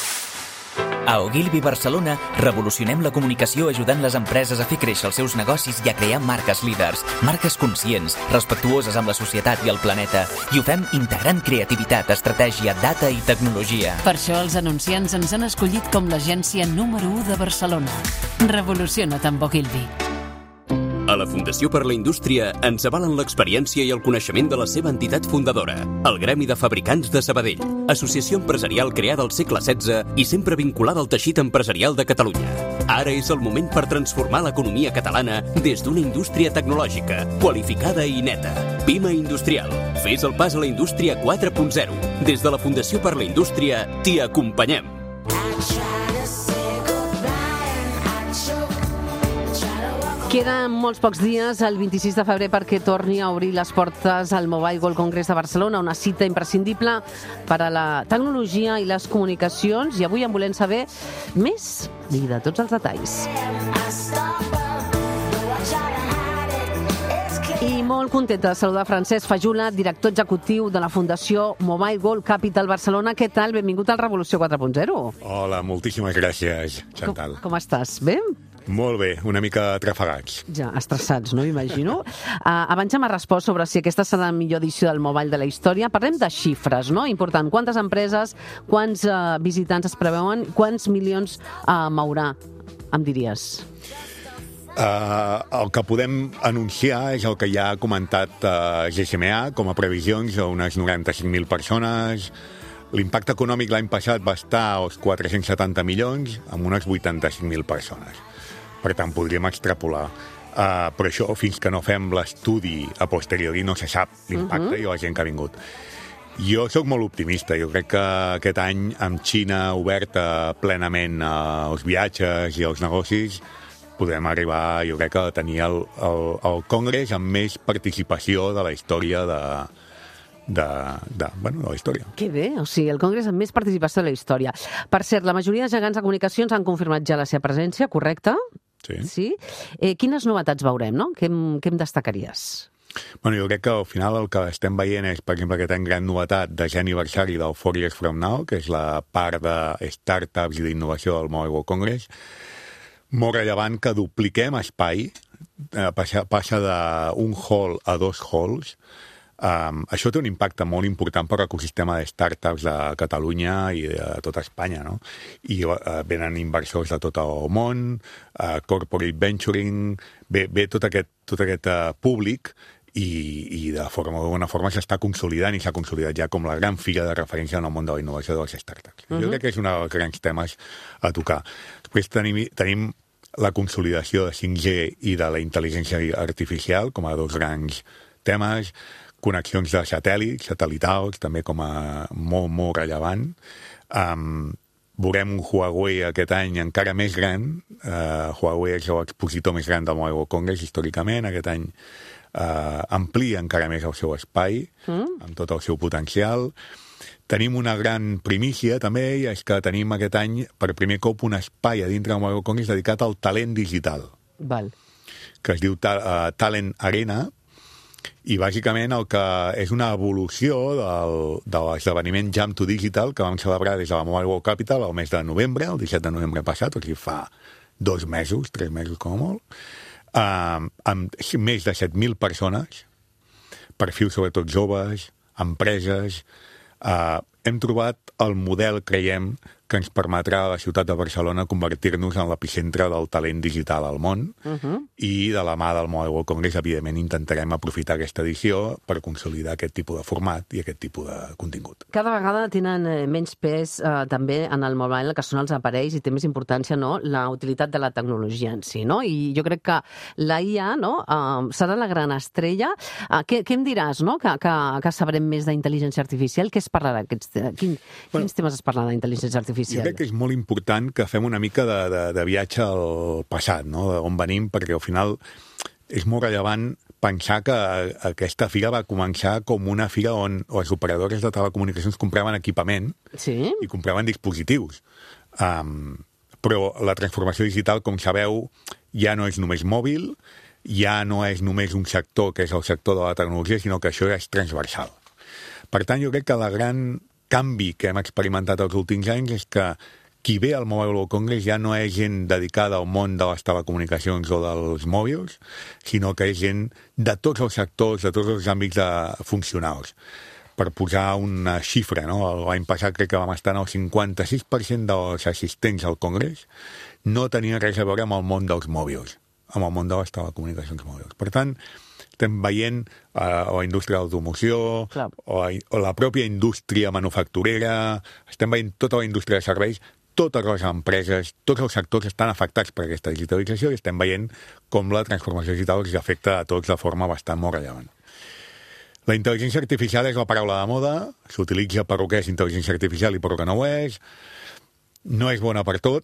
A Ogilvy Barcelona revolucionem la comunicació ajudant les empreses a fer créixer els seus negocis i a crear marques líders, marques conscients, respectuoses amb la societat i el planeta, i ho fem integrant creativitat, estratègia, data i tecnologia. Per això els anunciants ens han escollit com l'agència número u de Barcelona. Revoluciona't amb Ogilvy. A la Fundació per la Indústria ens avalen l'experiència i el coneixement de la seva entitat fundadora, el Gremi de Fabricants de Sabadell, associació empresarial creada al segle setze i sempre vinculada al teixit empresarial de Catalunya. Ara és el moment per transformar l'economia catalana des d'una indústria tecnològica, qualificada i neta. Pima Industrial. Fes el pas a la indústria quatre punt zero. Des de la Fundació per la Indústria t'hi acompanyem. Queden molts pocs dies, el vint-i-sis de febrer, perquè torni a obrir les portes al Mobile World Congress de Barcelona, una cita imprescindible per a la tecnologia i les comunicacions, i avui en volem saber més i de tots els detalls. I molt contenta de saludar Francesc Fajula, director executiu de la Fundació Mobile World Capital Barcelona. Què tal? Benvingut al Revolució quatre punt zero. Hola, moltíssimes gràcies, Chantal. Com, com estàs? Bé? Molt bé, una mica trafegats. Ja, estressats, no? M'imagino. Uh, abans ja m'ha respost sobre si aquesta serà la millor edició del Mobile de la història. Parlem de xifres, no? Important. Quantes empreses, quants uh, visitants es preveuen, quants milions uh, mourà, em diries? Uh, el que podem anunciar és el que ja ha comentat uh, G S M A com a previsions, unes noranta-cinc mil persones. L'impacte econòmic l'any passat va estar als quatre-cents setanta milions amb unes vuitanta-cinc mil persones. Per tant, podríem extrapolar. Uh, però això, fins que no fem l'estudi a posteriori, no se sap l'impacte uh-huh. i la gent que ha vingut. Jo sóc molt optimista. Jo crec que aquest any, amb Xina oberta plenament als viatges i als negocis, podem arribar, jo crec, a tenir el, el, el congrés amb més participació de la història de... De, de, bueno, de la història. Que bé, o sigui, el congrés amb més participació de la història. Per cert, la majoria de gegants de comunicacions han confirmat ja la seva presència, correcte? Sí. Sí? Eh, quines novetats veurem, no? Què, què em destacaries? Bueno, jo crec que al final el que estem veient és, per exemple, aquesta gran novetat de ja aniversari del Four Years From Now, que és la part de startups i d'innovació del Mobile World Congress. Molt rellevant que dupliquem espai, eh, passa, passa d'un hall a dos halls. Um, això té un impacte molt important per l'ecosistema de startups de Catalunya i de tota Espanya, no? I uh, venen inversors de tot el món, uh, corporate venturing, ve, ve tot aquest, tot aquest uh, públic i, i de forma, d'una forma s'està consolidant i s'ha consolidat ja com la gran fira de referència en el món de la innovació de les startups. Uh-huh. Jo crec que és un dels grans temes a tocar. Després tenim, tenim la consolidació de cinc G i de la intel·ligència artificial com a dos grans temes, connexions de satèl·lits, satelitals, també com a molt, molt rellevant. Um, veurem un Huawei aquest any encara més gran. Uh, Huawei és l'expositor més gran del Mobile World Congress històricament. Aquest any uh, amplia encara més el seu espai, mm. amb tot el seu potencial. Tenim una gran primícia, també, i és que tenim aquest any, per primer cop, un espai a dintre del Mobile World Congress dedicat al talent digital. Val. Que es diu ta uh, Talent Arena, i bàsicament el que és una evolució del, de l'esdeveniment Jump to Digital que vam celebrar des de la Mobile World Capital el mes de novembre, el disset de novembre passat, o sigui, fa dos mesos, tres mesos com a molt, um, amb més de set mil persones, perfils sobretot joves, empreses. Uh, hem trobat el model, creiem, que ens permetrà a la ciutat de Barcelona convertir-nos en l'epicentre del talent digital al món uh-huh. i de la mà del Mobile World Congress, evidentment, intentarem aprofitar aquesta edició per consolidar aquest tipus de format i aquest tipus de contingut. Cada vegada tenen eh, menys pes eh, també en el mobile, que són els aparells, i té més importància, no?, la utilitat de la tecnologia en si, no? I jo crec que la I A, no?, eh, serà la gran estrella. Eh, què, què em diràs, no?, que, que, que sabrem més d'intel·ligència artificial? Què es parlarà? Aquests, quin, bueno, quins temes es parlarà d'intel·ligència artificial? Jo crec que és molt important que fem una mica de, de, de viatge al passat, no?, d'on venim, perquè al final és molt rellevant pensar que aquesta fira va començar com una fira on les operadores de telecomunicacions compraven equipament sí? i compraven dispositius. Um, però la transformació digital, com sabeu, ja no és només mòbil, ja no és només un sector que és el sector de la tecnologia, sinó que això és transversal. Per tant, jo crec que la gran canvi que hem experimentat els últims anys és que qui ve al Mobile World Congress ja no és gent dedicada al món de les telecomunicacions o dels mòbils, sinó que és gent de tots els sectors, de tots els àmbits de funcionals. Per posar una xifra, no? L'any passat crec que vam estar en el cinquanta-sis per cent dels assistents al Congrés no tenien res a veure amb el món dels mòbils. amb el món de les telecomunicacions mòbils. Per tant, estem veient eh, la indústria de l'automoció, o, o la pròpia indústria manufacturera, estem veient tota la indústria de serveis, totes les empreses, tots els sectors estan afectats per aquesta digitalització i estem veient com la transformació digital els afecta a tots de forma bastant molt rellevant. La intel·ligència artificial és la paraula de moda, s'utilitza per el que és intel·ligència artificial i per el que no ho és, no és bona per tot,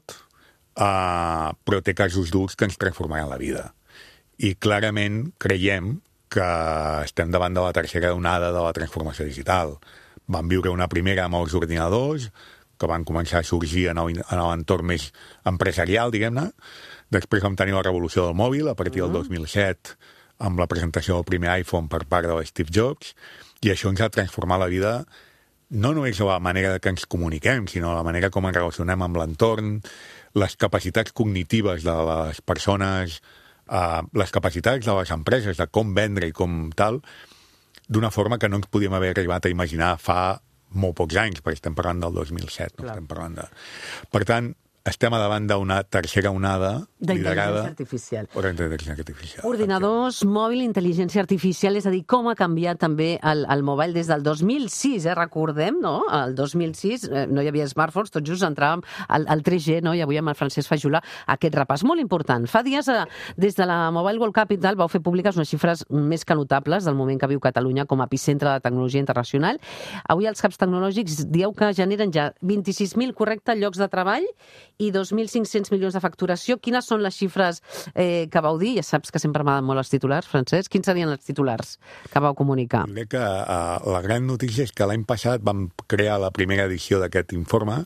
uh, però té casos durs que ens transformaran la vida. I clarament creiem que estem davant de la tercera onada de la transformació digital. Vam viure una primera amb els ordinadors, que van començar a sorgir en l'entorn més empresarial, diguem-ne. Després vam tenir la revolució del mòbil, a partir del dos mil set, amb la presentació del primer iPhone per part de Steve Jobs, i això ens ha transformat la vida, no només la manera que ens comuniquem, sinó la manera com ens relacionem amb l'entorn, les capacitats cognitives de les persones, Uh, les capacitats de les empreses, de com vendre i com tal, d'una forma que no ens podíem haver arribat a imaginar fa molt pocs anys, perquè estem parlant del dos mil set. No estem parlant de... Per tant, estem a davant d'una tercera onada liderada... artificial. Per intel·ligència artificial. Ordinadors, mòbil, intel·ligència artificial, és a dir, com ha canviat també el, el mobile des del dos mil sis, eh? Recordem, no? El dos mil sis eh, no hi havia smartphones, tot just entràvem al, al tres G, no? I avui amb el Francesc Fajula aquest repàs molt important. Fa dies, eh, des de la Mobile World Capital, vau fer públiques unes xifres més que notables del moment que viu Catalunya com a epicentre de tecnologia internacional. Avui els hubs tecnològics dieu que generen ja vint-i-sis mil correcte llocs de treball i dos mil cinc-cents milions de facturació. Quines són les xifres eh, que vau dir? Ja saps que sempre m'agraden molt els titulars, Francesc. Quins serien els titulars que vau comunicar? Crec que uh, la gran notícia és que l'any passat vam crear la primera edició d'aquest informe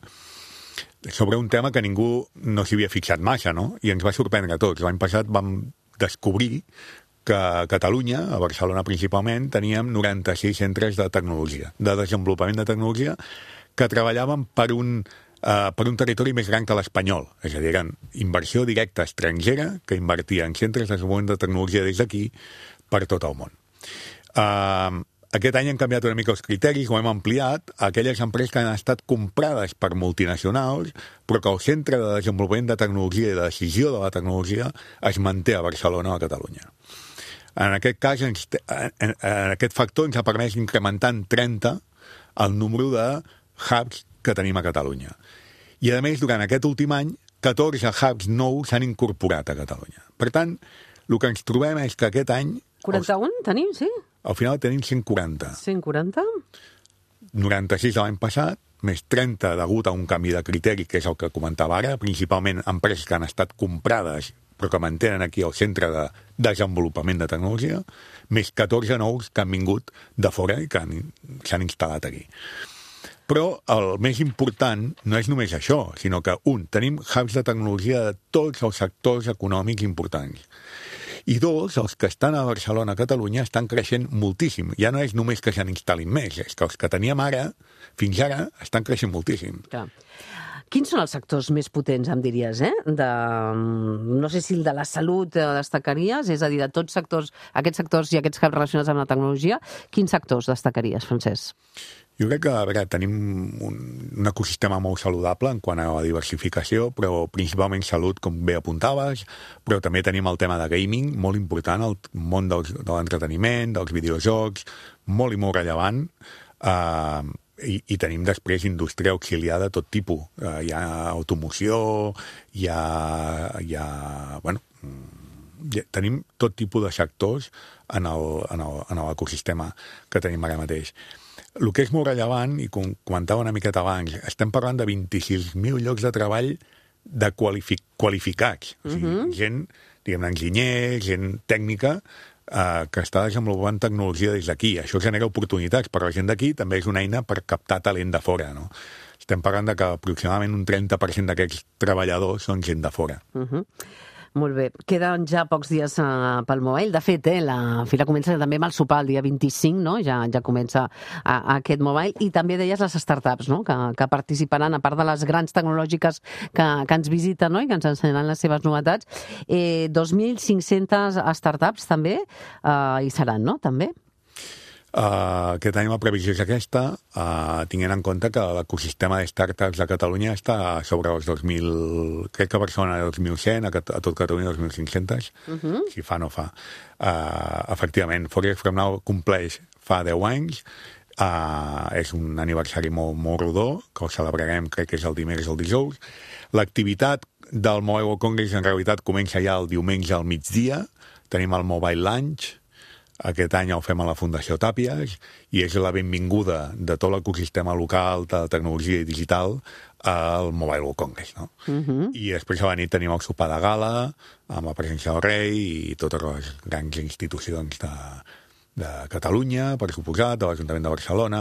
sobre un tema que ningú no s'hi havia fixat massa, no? I ens va sorprendre a tots. L'any passat vam descobrir que a Catalunya, a Barcelona principalment, teníem noranta-sis centres de tecnologia, de desenvolupament de tecnologia, que treballaven per un Uh, per un territori més gran que l'espanyol. És a dir, eren inversió directa estrangera que invertia en centres de desenvolupament de tecnologia des d'aquí per tot el món. Uh, aquest any han canviat una mica els criteris, ho hem ampliat a aquelles empreses que han estat comprades per multinacionals, però que el centre de desenvolupament de tecnologia i de decisió de la tecnologia es manté a Barcelona o a Catalunya. En aquest cas, en, en, en aquest factor ens ha permès incrementar en trenta el número de hubs que tenim a Catalunya. I, a més, durant aquest últim any, catorze hubs nous s'han incorporat a Catalunya. Per tant, el que ens trobem és que aquest any... quaranta-un tenim, sí? Al final tenim cent quaranta. cent quaranta? noranta-sis de l'any passat, més trenta degut a un canvi de criteri, que és el que comentava ara, principalment empreses que han estat comprades però que mantenen aquí el centre de desenvolupament de tecnologia, més catorze nous que han vingut de fora i que s'han instal·lat aquí. Però el més important no és només això, sinó que, un, tenim hubs de tecnologia de tots els sectors econòmics importants. I dos, els que estan a Barcelona, a Catalunya, estan creixent moltíssim. Ja no és només que se n'instal·lin més, és que els que teníem ara, fins ara, estan creixent moltíssim. Clar. Quins són els sectors més potents, em diries, eh? De, no sé si el de la salut destacaries, és a dir, de tots sectors, aquests sectors i aquests hubs relacionats amb la tecnologia, quins sectors destacaries, Francesc? Jo crec que, a veure, tenim un, un ecosistema molt saludable en quant a la diversificació, però principalment salut, com bé apuntaves, però també tenim el tema de gaming, molt important, el món dels, de l'entreteniment, dels videojocs, molt i molt rellevant, eh, i, i tenim després indústria auxiliar de tot tipus. Eh, hi ha automoció, hi ha... Hi ha bueno, ja, tenim tot tipus de sectors en l'ecosistema que tenim ara mateix. El que és molt rellevant, i com comentava una miqueta abans, estem parlant de vint-i-sis mil llocs de treball de qualific qualificats. O sigui, uh-huh. gent, diguem-ne, enginyers, gent tècnica, eh, que està desenvolupant tecnologia des d'aquí. Això genera oportunitats per a la gent d'aquí, també és una eina per captar talent de fora, no? Estem parlant de que aproximadament un trenta per cent d'aquests treballadors són gent de fora. Uh-huh. Molt bé. Queden ja pocs dies uh, pel Mobile. De fet, eh, la fira comença també amb el sopar el dia vint-i-cinc, no? Ja, ja comença a, a aquest Mobile. I també deies les startups, no? Que, que participaran, a part de les grans tecnològiques que, que ens visiten, no? I que ens ensenyaran les seves novetats. Eh, dos mil cinc-centes startups també uh, hi seran, no? També? Uh, aquest any la previsió és aquesta, uh, tenint en compte que l'ecosistema de startups a Catalunya està sobre els dos mil... Crec que a Barcelona dos mil cent, a, a tot Catalunya dos mil cinc-cents, uh-huh. Si fa no fa. Uh, efectivament, Forex From Now compleix fa deu anys, uh, és un aniversari molt, molt rodó, que el celebrarem, crec que és el dimecres o el dijous. L'activitat del Mobile World Congress en realitat comença ja el diumenge al migdia, tenim el Mobile Lunch, aquest any el fem a la Fundació Tàpies i és la benvinguda de tot l'ecosistema local de tecnologia i digital al Mobile World Congress, no? Uh-huh. I després a la nit tenim el sopar de gala amb la presència del rei i totes les grans institucions de, de Catalunya, per suposat, de l'Ajuntament de Barcelona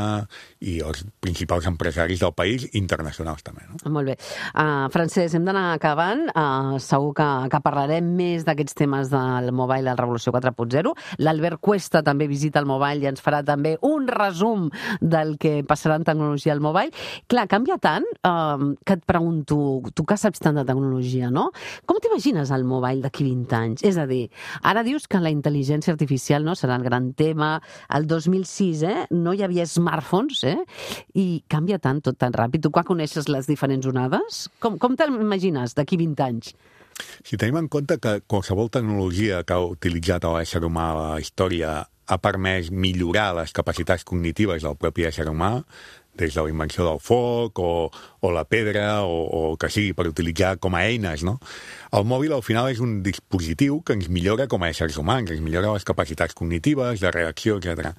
i els principals empresaris del país, internacionals també, no? Molt bé. Uh, Francesc, hem d'anar acabant. Uh, segur que, que parlarem més d'aquests temes del Mobile, la Revolució quatre punt zero. L'Albert Cuesta també visita el Mobile i ens farà també un resum del que passarà en tecnologia al Mobile. Clar, canvia tant uh, que et pregunto, tu que saps tant de tecnologia, no? Com t'imagines el Mobile d'aquí vint anys? És a dir, ara dius que la intel·ligència artificial no serà el gran tema. El dos mil sis, eh, no hi havia smartphones, eh, i canvia tant, tot tan ràpid. Tu quan coneixes les diferents onades? Com, com t'imagines d'aquí vint anys? Si tenim en compte que qualsevol tecnologia que ha utilitzat l'ésser humà a la història ha permès millorar les capacitats cognitives del propi ésser humà, des de la invenció del foc o, o la pedra o, o que sigui per utilitzar com a eines, no? El mòbil al final és un dispositiu que ens millora com a éssers humans, ens millora les capacitats cognitives, de reacció, etcètera.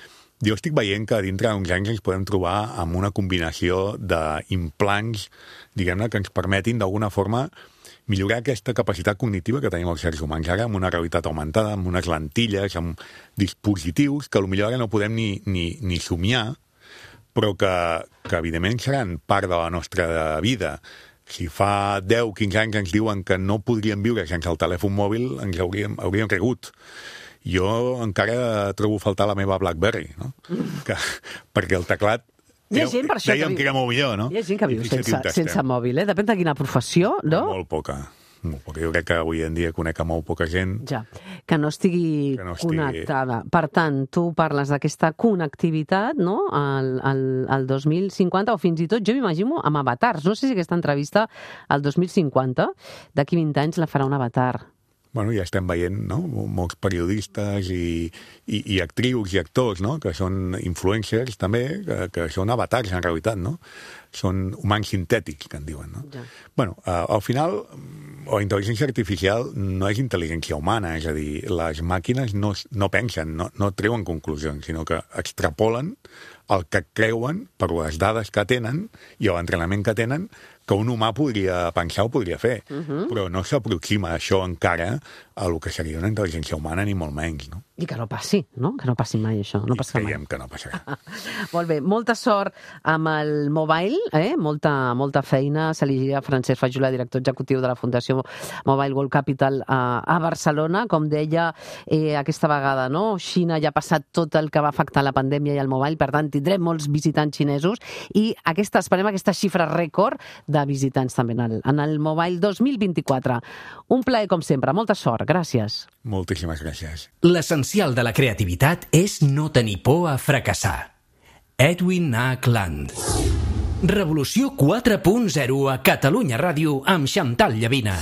Jo estic veient que dintre d'uns anys ens podem trobar amb una combinació d'implants, diguem-ne, que ens permetin d'alguna forma millorar aquesta capacitat cognitiva que tenim els éssers humans ara amb una realitat augmentada, amb unes lentilles, amb dispositius que potser ara no podem ni, ni, ni somiar, però que, que evidentment seran part de la nostra vida. Si fa deu o quinze anys ens diuen que no podríem viure sense el telèfon mòbil, ens hauríem, hauríem cregut. Jo encara trobo a faltar la meva BlackBerry, no? Que, perquè el teclat hi ha gent per això dèiem que, que era molt millor, no? Hi ha gent que viu sense, sense mòbil, eh? Depèn de quina professió, no? Molt poca. Perquè jo crec que avui en dia conec a molt poca gent ja, que no estigui, que no estigui connectada. Per tant, tu parles d'aquesta connectivitat, no?, al, al, al dos mil cinquanta, o fins i tot jo m'imagino amb avatars. No sé si aquesta entrevista al dos mil cinquanta, d'aquí vint anys la farà un avatar. Bueno, ja estem veient, no?, molts periodistes i, i, i actrius i actors, no?, que són influencers també, que, que són avatars en realitat, no? Són humans sintètics, que en diuen, no? Ja. Bueno, uh, al final, la intel·ligència artificial no és intel·ligència humana, és a dir, les màquines no, no pensen, no, no treuen conclusions, sinó que extrapolen el que creuen per les dades que tenen i l'entrenament que tenen que un humà podria pensar o podria fer, uh-huh. però no s'aproxima això encara a el que seria una intel·ligència humana, ni molt menys, no? I que no passi, no? Que no passi mai, això. No I passa creiem mai. que no passarà. Molt bé, molta sort amb el Mobile, eh? molta, molta feina. S'elegia Francesc Fajula, director executiu de la Fundació Mobile World Capital a, a Barcelona. Com deia, eh, aquesta vegada, no? Xina ja ha passat tot el que va afectar la pandèmia i el Mobile, per tant, tindrem molts visitants xinesos i aquesta, esperem aquesta xifra rècord de visitants també en el, en el Mobile dos mil vint-i-quatre. Un plaer, com sempre. Molta sort. Gràcies. Moltíssimes gràcies. L'essencial de la creativitat és no tenir por a fracassar. Edwin H. Land. Revolució quatre punt zero a Catalunya Ràdio amb Xantal Llavina.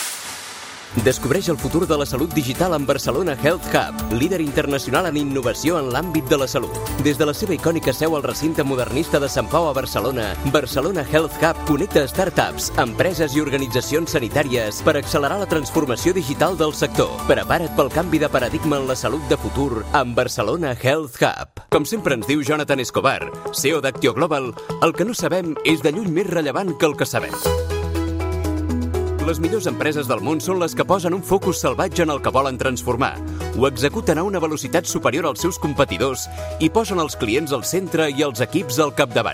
Descobreix el futur de la salut digital amb Barcelona Health Hub, líder internacional en innovació en l'àmbit de la salut. Des de la seva icònica seu al recinte modernista de Sant Pau a Barcelona, Barcelona Health Hub connecta startups, empreses i organitzacions sanitàries per accelerar la transformació digital del sector. Prepara't pel canvi de paradigma en la salut de futur amb Barcelona Health Hub. Com sempre ens diu Jonathan Escobar, C E O d'Actio Global, el que no sabem és de lluny més rellevant que el que sabem. Les millors empreses del món són les que posen un focus salvatge en el que volen transformar, ho executen a una velocitat superior als seus competidors i posen els clients al centre i els equips al capdavant.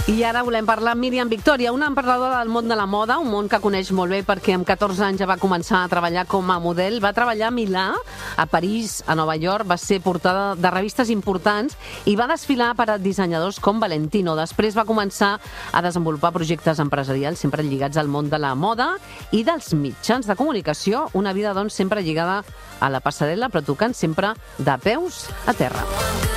I ara volem parlar amb Míriam Victòria, una emprenedora del món de la moda, un món que coneix molt bé perquè amb catorze anys ja va començar a treballar com a model. Va treballar a Milà, a París, a Nova York, va ser portada de revistes importants i va desfilar per a dissenyadors com Valentino. Després va començar a desenvolupar projectes empresarials sempre lligats al món de la moda i dels mitjans de comunicació. Una vida, doncs, sempre lligada a la passarel·la, però tocant sempre de peus a terra.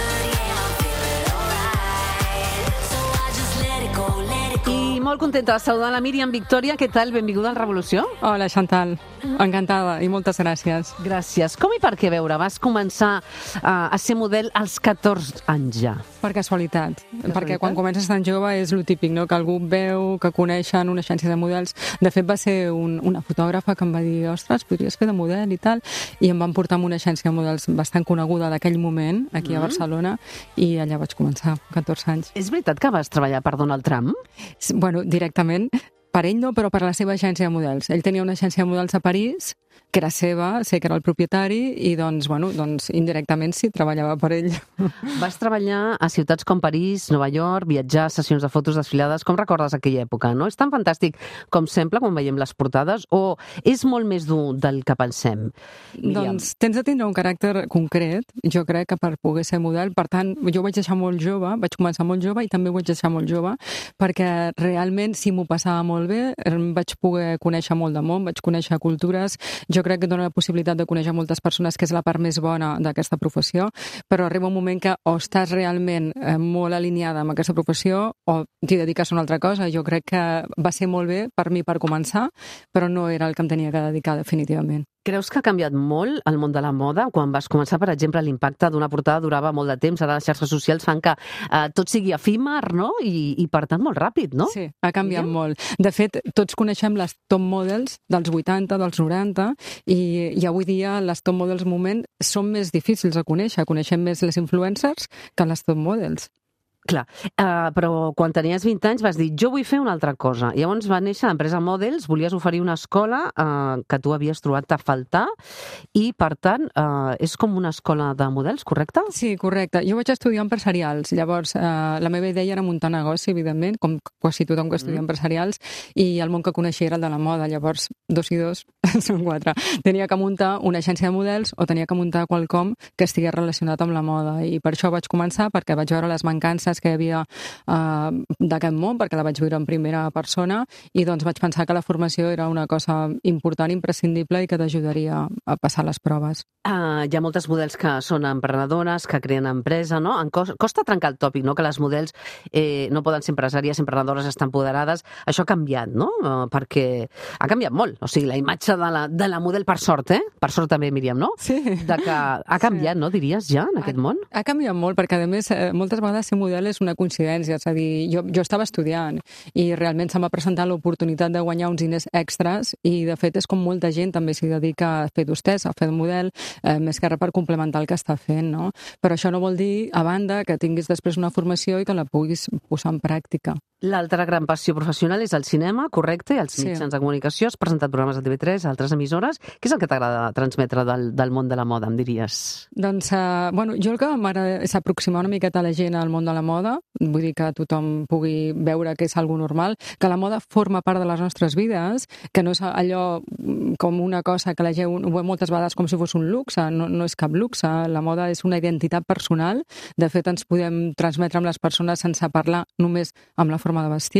I molt contenta de saludar la Míriam Victòria. Què tal? Benvinguda al Revolució. Hola, Chantal. Encantada i moltes gràcies. Gràcies. Com i per què, veure? Vas començar uh, a ser model als catorze anys ja. Per casualitat. Casualitat? Perquè quan comences tan jove és lo típic, no? Que algú veu, que coneixen una agència de models. De fet, va ser un, una fotògrafa que em va dir ostres, podries fer de model i tal, i em van portar a una agència de models bastant coneguda d'aquell moment, aquí a Barcelona, i allà vaig començar, catorze anys. És veritat que vas treballar per Donald Trump? Bueno, directament, per ell no, però per la seva agència de models. Ell tenia una agència de models a París, que era seva, sé que era el propietari, i doncs, bueno, doncs indirectament sí, treballava per ell. Vas treballar a ciutats com París, Nova York, viatjar a sessions de fotos desfilades. Com recordes aquella època, no? És tan fantàstic com sembla quan veiem les portades, o és molt més dur del que pensem? Míriam. Doncs tens de tindre un caràcter concret, jo crec que per poder ser model. Per tant, jo vaig deixar molt jove, vaig començar molt jove i també ho vaig deixar molt jove, perquè realment sí m'ho passava molt bé, vaig poder conèixer molt de món, vaig conèixer cultures. Jo crec que dona la possibilitat de conèixer moltes persones, que és la part més bona d'aquesta professió, però arriba un moment que o estàs realment eh, molt alineada amb aquesta professió o t'hi dediques a una altra cosa. Jo crec que va ser molt bé per mi per començar, però no era el que em tenia que dedicar definitivament. Creus que ha canviat molt el món de la moda? Quan vas començar, per exemple, l'impacte d'una portada durava molt de temps, ara les xarxes socials fan que eh, tot sigui efímer, no? I, i per tant molt ràpid, no? Sí, ha canviat Míriam? molt. De fet, tots coneixem les top models dels vuitanta, dels noranta, i, i avui dia les top models moment són més difícils de conèixer. Coneixem més les influencers que les top models. Clar, uh, però quan tenies vint anys vas dir jo vull fer una altra cosa. I llavors va néixer l'empresa Models, volies oferir una escola uh, que tu havies trobat a faltar i, per tant, uh, és com una escola de models, correcte? Sí, correcte. Jo vaig estudiar empresarials. Llavors, uh, la meva idea era muntar negoci, evidentment, com quasi tothom que estudia mm. empresarials, i el món que coneixia era el de la moda. Llavors, dos i dos són quatre. Tenia que muntar una agència de models o tenia que muntar quelcom que estigués relacionat amb la moda. I per això vaig començar, perquè vaig veure les mancances que hi havia uh, d'aquest món, perquè la vaig viure en primera persona, i doncs vaig pensar que la formació era una cosa important, imprescindible, i que t'ajudaria a passar les proves. Uh, hi ha moltes models que són emprenedores, que creen empresa, no? En costa, costa trencar el tòpic, no? Que les models eh, no poden ser empresàries, emprenedores, estan empoderades. Això ha canviat, no? Uh, perquè ha canviat molt. O sigui, la imatge de la, de la model, per sort, eh? Per sort també, Míriam, no? Sí. De que ha canviat, sí. No? Diries ja, en aquest ha, món? Ha canviat molt, perquè a més, moltes vegades ser model és una coincidència, és a dir, jo, jo estava estudiant i realment se m'ha presentat l'oportunitat de guanyar uns diners extras i de fet és com molta gent també s'hi dedica a fer d'hostès, a fer de model, eh, més que res per complementar el que està fent, no? Però això no vol dir, a banda, que tinguis després una formació i que la puguis posar en pràctica. L'altra gran passió professional és el cinema, correcte, i els sí. mitjans de comunicació. Has presentat programes a T V tres, a altres emissores. Què és el que t'agrada transmetre del, del món de la moda, em diries? Doncs, uh, bueno, jo el que m'agrada és aproximar una miqueta la gent al món de la moda, vull dir que tothom pugui veure que és algo normal, que la moda forma part de les nostres vides, que no és allò com una cosa que la gent ho veu moltes vegades com si fos un luxe, no, no és cap luxe, la moda és una identitat personal, de fet ens podem transmetre amb les persones sense parlar només amb la forma de vestir,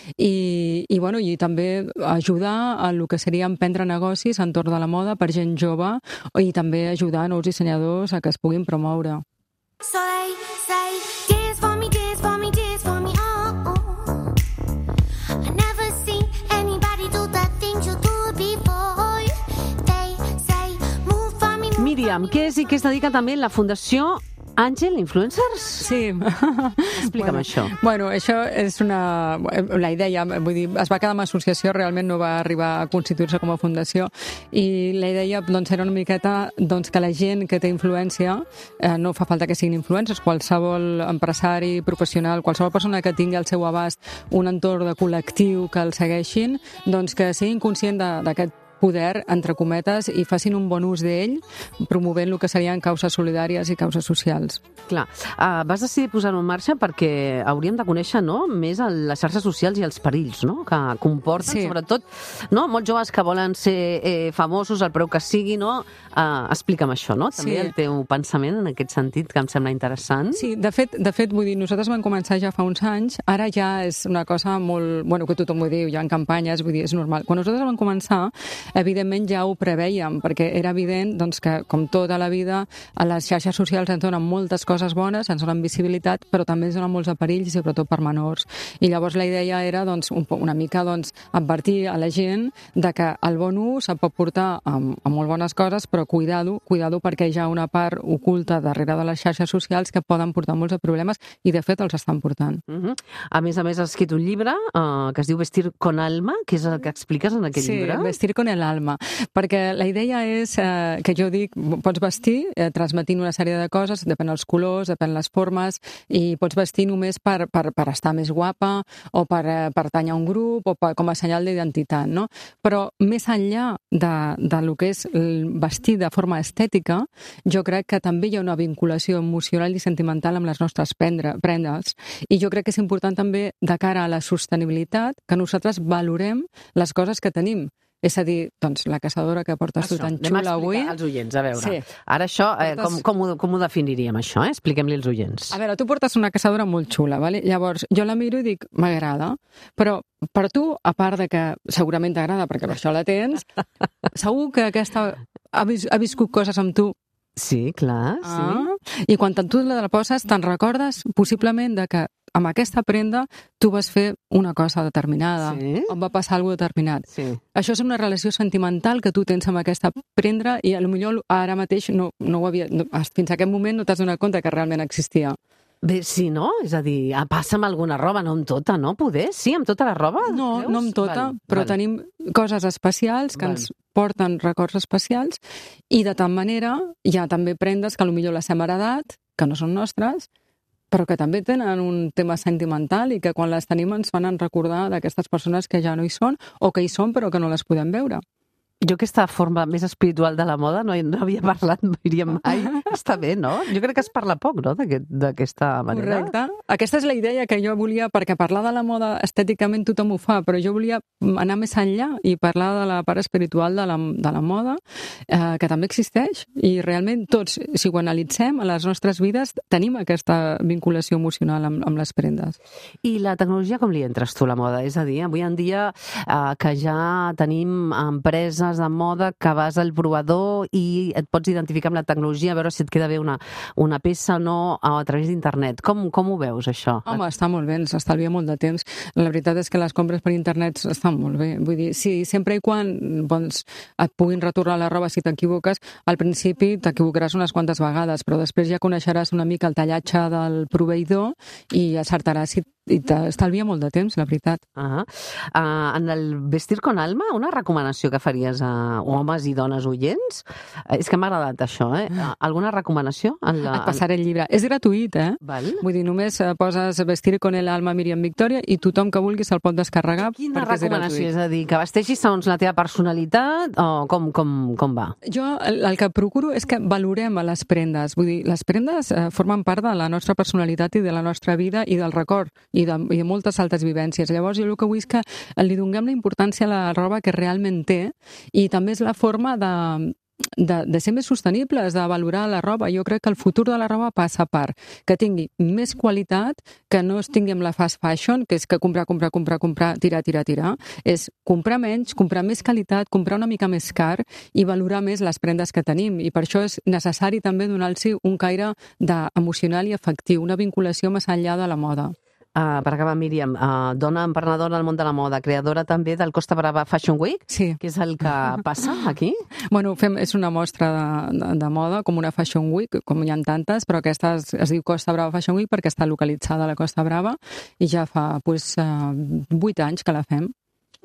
i, i, bueno, i també ajudar a el que seria emprendre negocis entorn de la moda per gent jove, i també ajudar a nous dissenyadors a que es puguin promoure. So they say, dance for me, dance for me, dance for me, oh, oh. I never seen anybody do the things you do before. They say, move for me, move Míriam, què és i què es dedica també la Fundació Àngel Influencers? Sí. Explica'm bueno, això. Bueno, això és una... La idea, vull dir, es va quedar amb associació, realment no va arribar a constituir-se com a fundació, i la idea doncs, era una miqueta doncs, que la gent que té influència, eh, no fa falta que siguin influencers, qualsevol empresari, professional, qualsevol persona que tingui al seu abast un entorn de col·lectiu que el segueixin, doncs que siguin conscients d'aquest poder, entre cometes, i facin un bon ús d'ell, promovent el que serien causes solidàries i causes socials. Clar, uh, vas decidir posar-ho en marxa perquè hauríem de conèixer, no?, més el, les xarxes socials i els perills, no?, que comporten, sí. sobretot, no?, molts joves que volen ser eh, famosos, al preu que sigui, no?, uh, explica'm això, no?, també sí. el teu pensament en aquest sentit, que em sembla interessant. Sí, de fet, de fet, vull dir, nosaltres vam començar ja fa uns anys, ara ja és una cosa molt, bueno, que tothom ho diu, hi ha campanyes, vull dir, és normal. Quan nosaltres vam començar, evidentment ja ho preveiem, perquè era evident doncs, que, com tota la vida, a les xarxes socials ens donen moltes coses bones, ens donen visibilitat, però també ens donen molts de perills, sobretot per menors. I llavors la idea era doncs, un, una mica doncs, advertir a la gent de que el bon ús se'n pot portar amb, amb molt bones coses, però cuidado, cuidado perquè hi ha una part oculta darrere de les xarxes socials que poden portar molts de problemes i, de fet, els estan portant. Uh-huh. A més a més, has escrit un llibre uh, que es diu Vestir con alma, que és el que expliques en aquell sí, llibre. Sí, Vestir con el alma, perquè la idea és eh, que jo dic, pots vestir eh, transmetint una sèrie de coses, depèn dels colors, depèn les formes, i pots vestir només per, per, per estar més guapa o per eh, pertànyer a un grup o per, com a senyal d'identitat, no? Però més enllà de, de lo que és el vestir de forma estètica, jo crec que també hi ha una vinculació emocional i sentimental amb les nostres prendre, prendes. I jo crec que és important també, de cara a la sostenibilitat, que nosaltres valorem les coses que tenim. És a dir, doncs, la caçadora que portes tu tan xula avui... Anem a explicar als oients, a veure. Sí. Ara això, eh, com, com, ho, com ho definiríem, això? Eh? Expliquem-li als oients. A veure, tu portes una caçadora molt xula, vale? Llavors, jo la miro i dic, m'agrada, però per tu, a part de que segurament t'agrada, perquè per això la tens, segur que aquesta ha, vis ha viscut coses amb tu. Sí, clar, sí. Ah, i quan tu la poses, te'n recordes possiblement de que amb aquesta prenda tu vas fer una cosa determinada, sí? o va passar alguna determinat. Sí. Això és una relació sentimental que tu tens amb aquesta prenda i potser ara mateix no, no ho havia, no, fins a aquest moment no t'has donat compte que realment existia. Bé, sí, no? És a dir, passa amb alguna roba, no amb tota, no? Poder? Sí, amb tota la roba? No, creus? no amb tota, val, però val. tenim coses especials que val. Ens porten records especials i de tal manera hi ha també prendes que potser les hem heredat, que no són nostres, però que també tenen un tema sentimental i que quan les tenim ens fan recordar d'aquestes persones que ja no hi són o que hi són però que no les podem veure. Jo aquesta forma més espiritual de la moda no, no havia parlat, Míriam, mai. Està bé, no? Jo crec que es parla poc, no?, d'aquesta manera. Correcte. Aquesta és la idea que jo volia, perquè parlar de la moda estèticament tothom ho fa, però jo volia anar més enllà i parlar de la part espiritual de la, de la moda, eh, que també existeix. I realment tots, si ho analitzem, a les nostres vides tenim aquesta vinculació emocional amb, amb les prendes. I la tecnologia com li entres tu, la moda? És a dir, avui en dia eh, que ja tenim empreses de moda que vas al provador i et pots identificar amb la tecnologia, a veure si et queda bé una, una peça o no a través d'internet. Com, com ho veus, això? Home, està molt bé, ens estalvia molt de temps. La veritat és que les compres per internet estan molt bé. Vull dir, sí, sempre i quan doncs, et puguin retornar la roba si t'equivoques, al principi t'equivocaràs unes quantes vegades, però després ja coneixeràs una mica el tallatge del proveïdor i acertaràs i i t'estalvia molt de temps, la veritat. Uh -huh. uh, en el Vestir con alma, una recomanació que faries a homes i dones oients? Uh, és que m'ha agradat això, eh? Uh, alguna recomanació? En la, Et passaré el llibre. És gratuït, eh? Val. Vull dir, només poses Vestir con el alma Míriam Victòria i tothom que vulgui se'l pot descarregar. Quina perquè recomanació? És, és a dir, que vesteixis segons la teva personalitat o com, com, com va? Jo el, el que procuro és que valorem a les prendes. Vull dir, les prendes eh, formen part de la nostra personalitat i de la nostra vida i del record i de, i de moltes altres vivències. Llavors, jo el que vull és que li donem la importància a la roba que realment té i també és la forma de, de, de ser més sostenibles, de valorar la roba. Jo crec que el futur de la roba passa per que tingui més qualitat, que no es tingui amb la fast fashion, que és que comprar, comprar, comprar, comprar, tirar, tirar, tirar. És comprar menys, comprar més qualitat, comprar una mica més car i valorar més les prendes que tenim. I per això és necessari també donar-los un caire de, emocional i afectiu, una vinculació més enllà de la moda. Uh, per acabar, Míriam, uh, dona emprenedora del món de la moda, creadora també del Costa Brava Fashion Week, sí. que és el que passa aquí? Bueno, fem, és una mostra de, de, de moda, com una Fashion Week, com hi ha tantes, però aquesta es, es diu Costa Brava Fashion Week perquè està localitzada a la Costa Brava i ja fa pues, uh, vuit anys que la fem.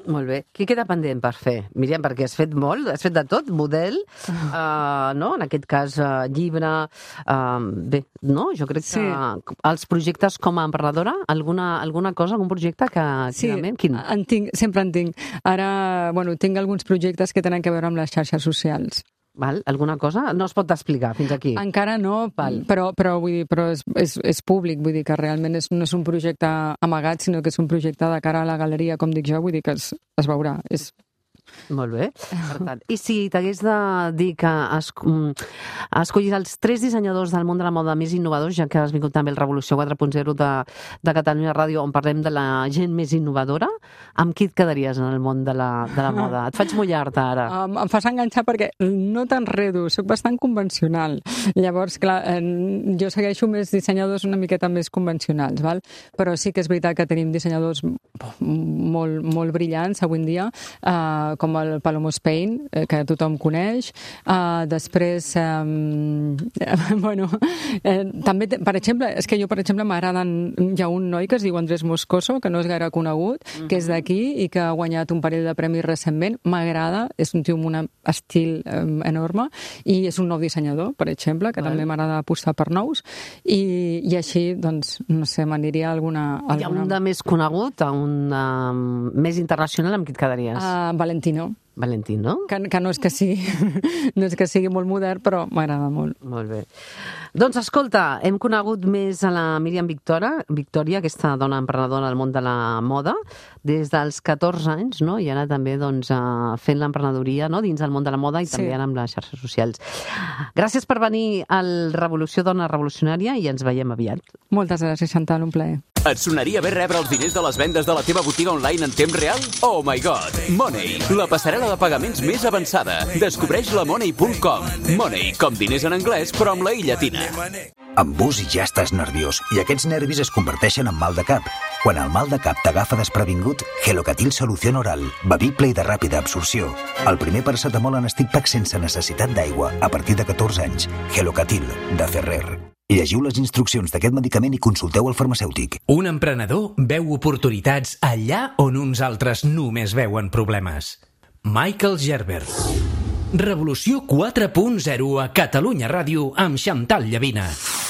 Molt bé. Què queda pendent per fer? Míriam, perquè has fet molt, has fet de tot, model, uh, no? En aquest cas, uh, llibre... Uh, bé, no? Jo crec que Sí. els projectes com a emprenedora, alguna, alguna cosa, algun projecte que... Sí, finalment, quin? en tinc, sempre en tinc. Ara, bueno, tinc alguns projectes que tenen a veure amb les xarxes socials. Val? Alguna cosa? No es pot explicar fins aquí. Encara no, Val. però, però, vull dir, però és, és, és públic, vull dir que realment és, no és un projecte amagat, sinó que és un projecte de cara a la galeria, com dic jo, vull dir que es, es veurà. És... Molt bé. Per tant, i si t'hagués de dir que es, mm, escollis els tres dissenyadors del món de la moda més innovadors, ja que has vingut també el Revolució quatre punt zero de, de Catalunya Ràdio, on parlem de la gent més innovadora, amb qui et quedaries en el món de la, de la moda? Et faig mullar-te ara. Um, em fas enganxar perquè no t'enredo, soc bastant convencional. Llavors, clar, eh, jo segueixo més dissenyadors una miqueta més convencionals, val? Però sí que és veritat que tenim dissenyadors molt, molt brillants avui en dia, eh, com el Palomo Spain, eh, que tothom coneix. Uh, després, um, bueno, eh, també, te, per exemple, és que jo, per exemple, m'agraden, hi ha un noi que es diu Andrés Moscoso, que no és gaire conegut, mm-hmm. que és d'aquí i que ha guanyat un parell de premis recentment. M'agrada, és un tio amb un estil um, enorme i és un nou dissenyador, per exemple, que Val. també m'agrada apostar per nous. I, i així, doncs, no sé, m'aniria a alguna, alguna... Hi ha un de més conegut, un um, més internacional, amb qui et quedaries? Uh, Valentino. Valentino? Que, que no és que sigui, no és que sigui molt modern, però m'agrada molt. Molt bé. Doncs escolta, hem conegut més a la Míriam Victoria, Victoria, aquesta dona emprenedora al món de la moda, des dels catorze anys, no? I ara també doncs, fent l'emprenedoria, no? Dins del món de la moda i Sí. també ara amb les xarxes socials. Gràcies per venir al Revolució Dona Revolucionària i ens veiem aviat. Moltes gràcies, Chantal, un plaer. Et sonaria bé rebre els diners de les vendes de la teva botiga online en temps real? Oh my god! Money, la passarel·la de pagaments més avançada. Descobreix la money punt com. Money, com diners en anglès, però amb la i llatina. Amb bus ja estàs nerviós i aquests nervis es converteixen en mal de cap. Quan el mal de cap t'agafa desprevingut, Gelocatil Solució Oral, bevible i de ràpida absorció. El primer paracetamol en stick pack sense necessitat d'aigua, a partir de catorze anys. Gelocatil, de Ferrer. Llegiu les instruccions d'aquest medicament i consulteu el farmacèutic. Un emprenedor veu oportunitats allà on uns altres només veuen problemes. Michael Gerber. Revolució quatre punt zero a Catalunya Ràdio amb Chantal Llavina.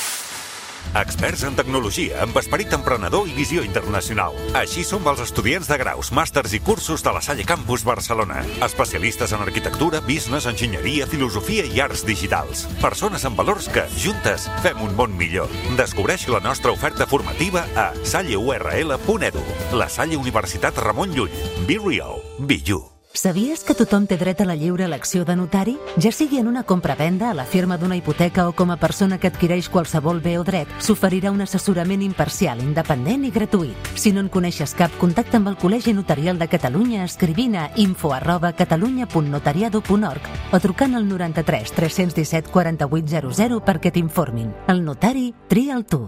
Experts en tecnologia, amb esperit emprenedor i visió internacional. Així som els estudiants de graus, màsters i cursos de la Salle Campus Barcelona. Especialistes en arquitectura, business, enginyeria, filosofia i arts digitals. Persones amb valors que, juntes, fem un món millor. Descobreix la nostra oferta formativa a salle u erre ele punt edu. La Salle Universitat Ramon Llull. Be real. Be you. Sabies que tothom té dret a la lliure elecció de notari? Ja sigui en una compra-venda, a la firma d'una hipoteca o com a persona que adquireix qualsevol bé o dret, s'oferirà un assessorament imparcial, independent i gratuït. Si no en coneixes cap, contacta amb el Col·legi Notarial de Catalunya escrivint a info arroba catalunya punt notariado punt org o trucant al noranta-tres tres cents disset quaranta-vuit zero zero perquè t'informin. El notari tria'l tu.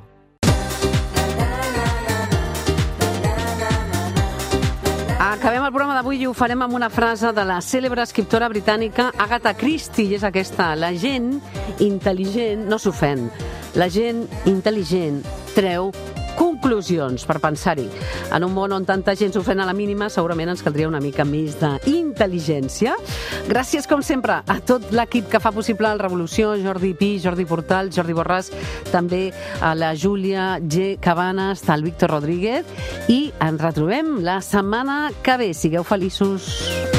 Acabem el programa d'avui i ho farem amb una frase de la cèlebre escriptora britànica Agatha Christie, i és aquesta: la gent intel·ligent no s'ofèn, la gent intel·ligent treu conclusions per pensar-hi. En un món on tanta gent s'ofèn a la mínima, segurament ens caldria una mica més d'intel·ligència. Gràcies, com sempre, a tot l'equip que fa possible el Revolució, Jordi Pi, Jordi Portal, Jordi Borràs, també a la Júlia G. Cabanes, el Víctor Rodríguez, i ens retrobem la setmana que ve. Sigueu feliços.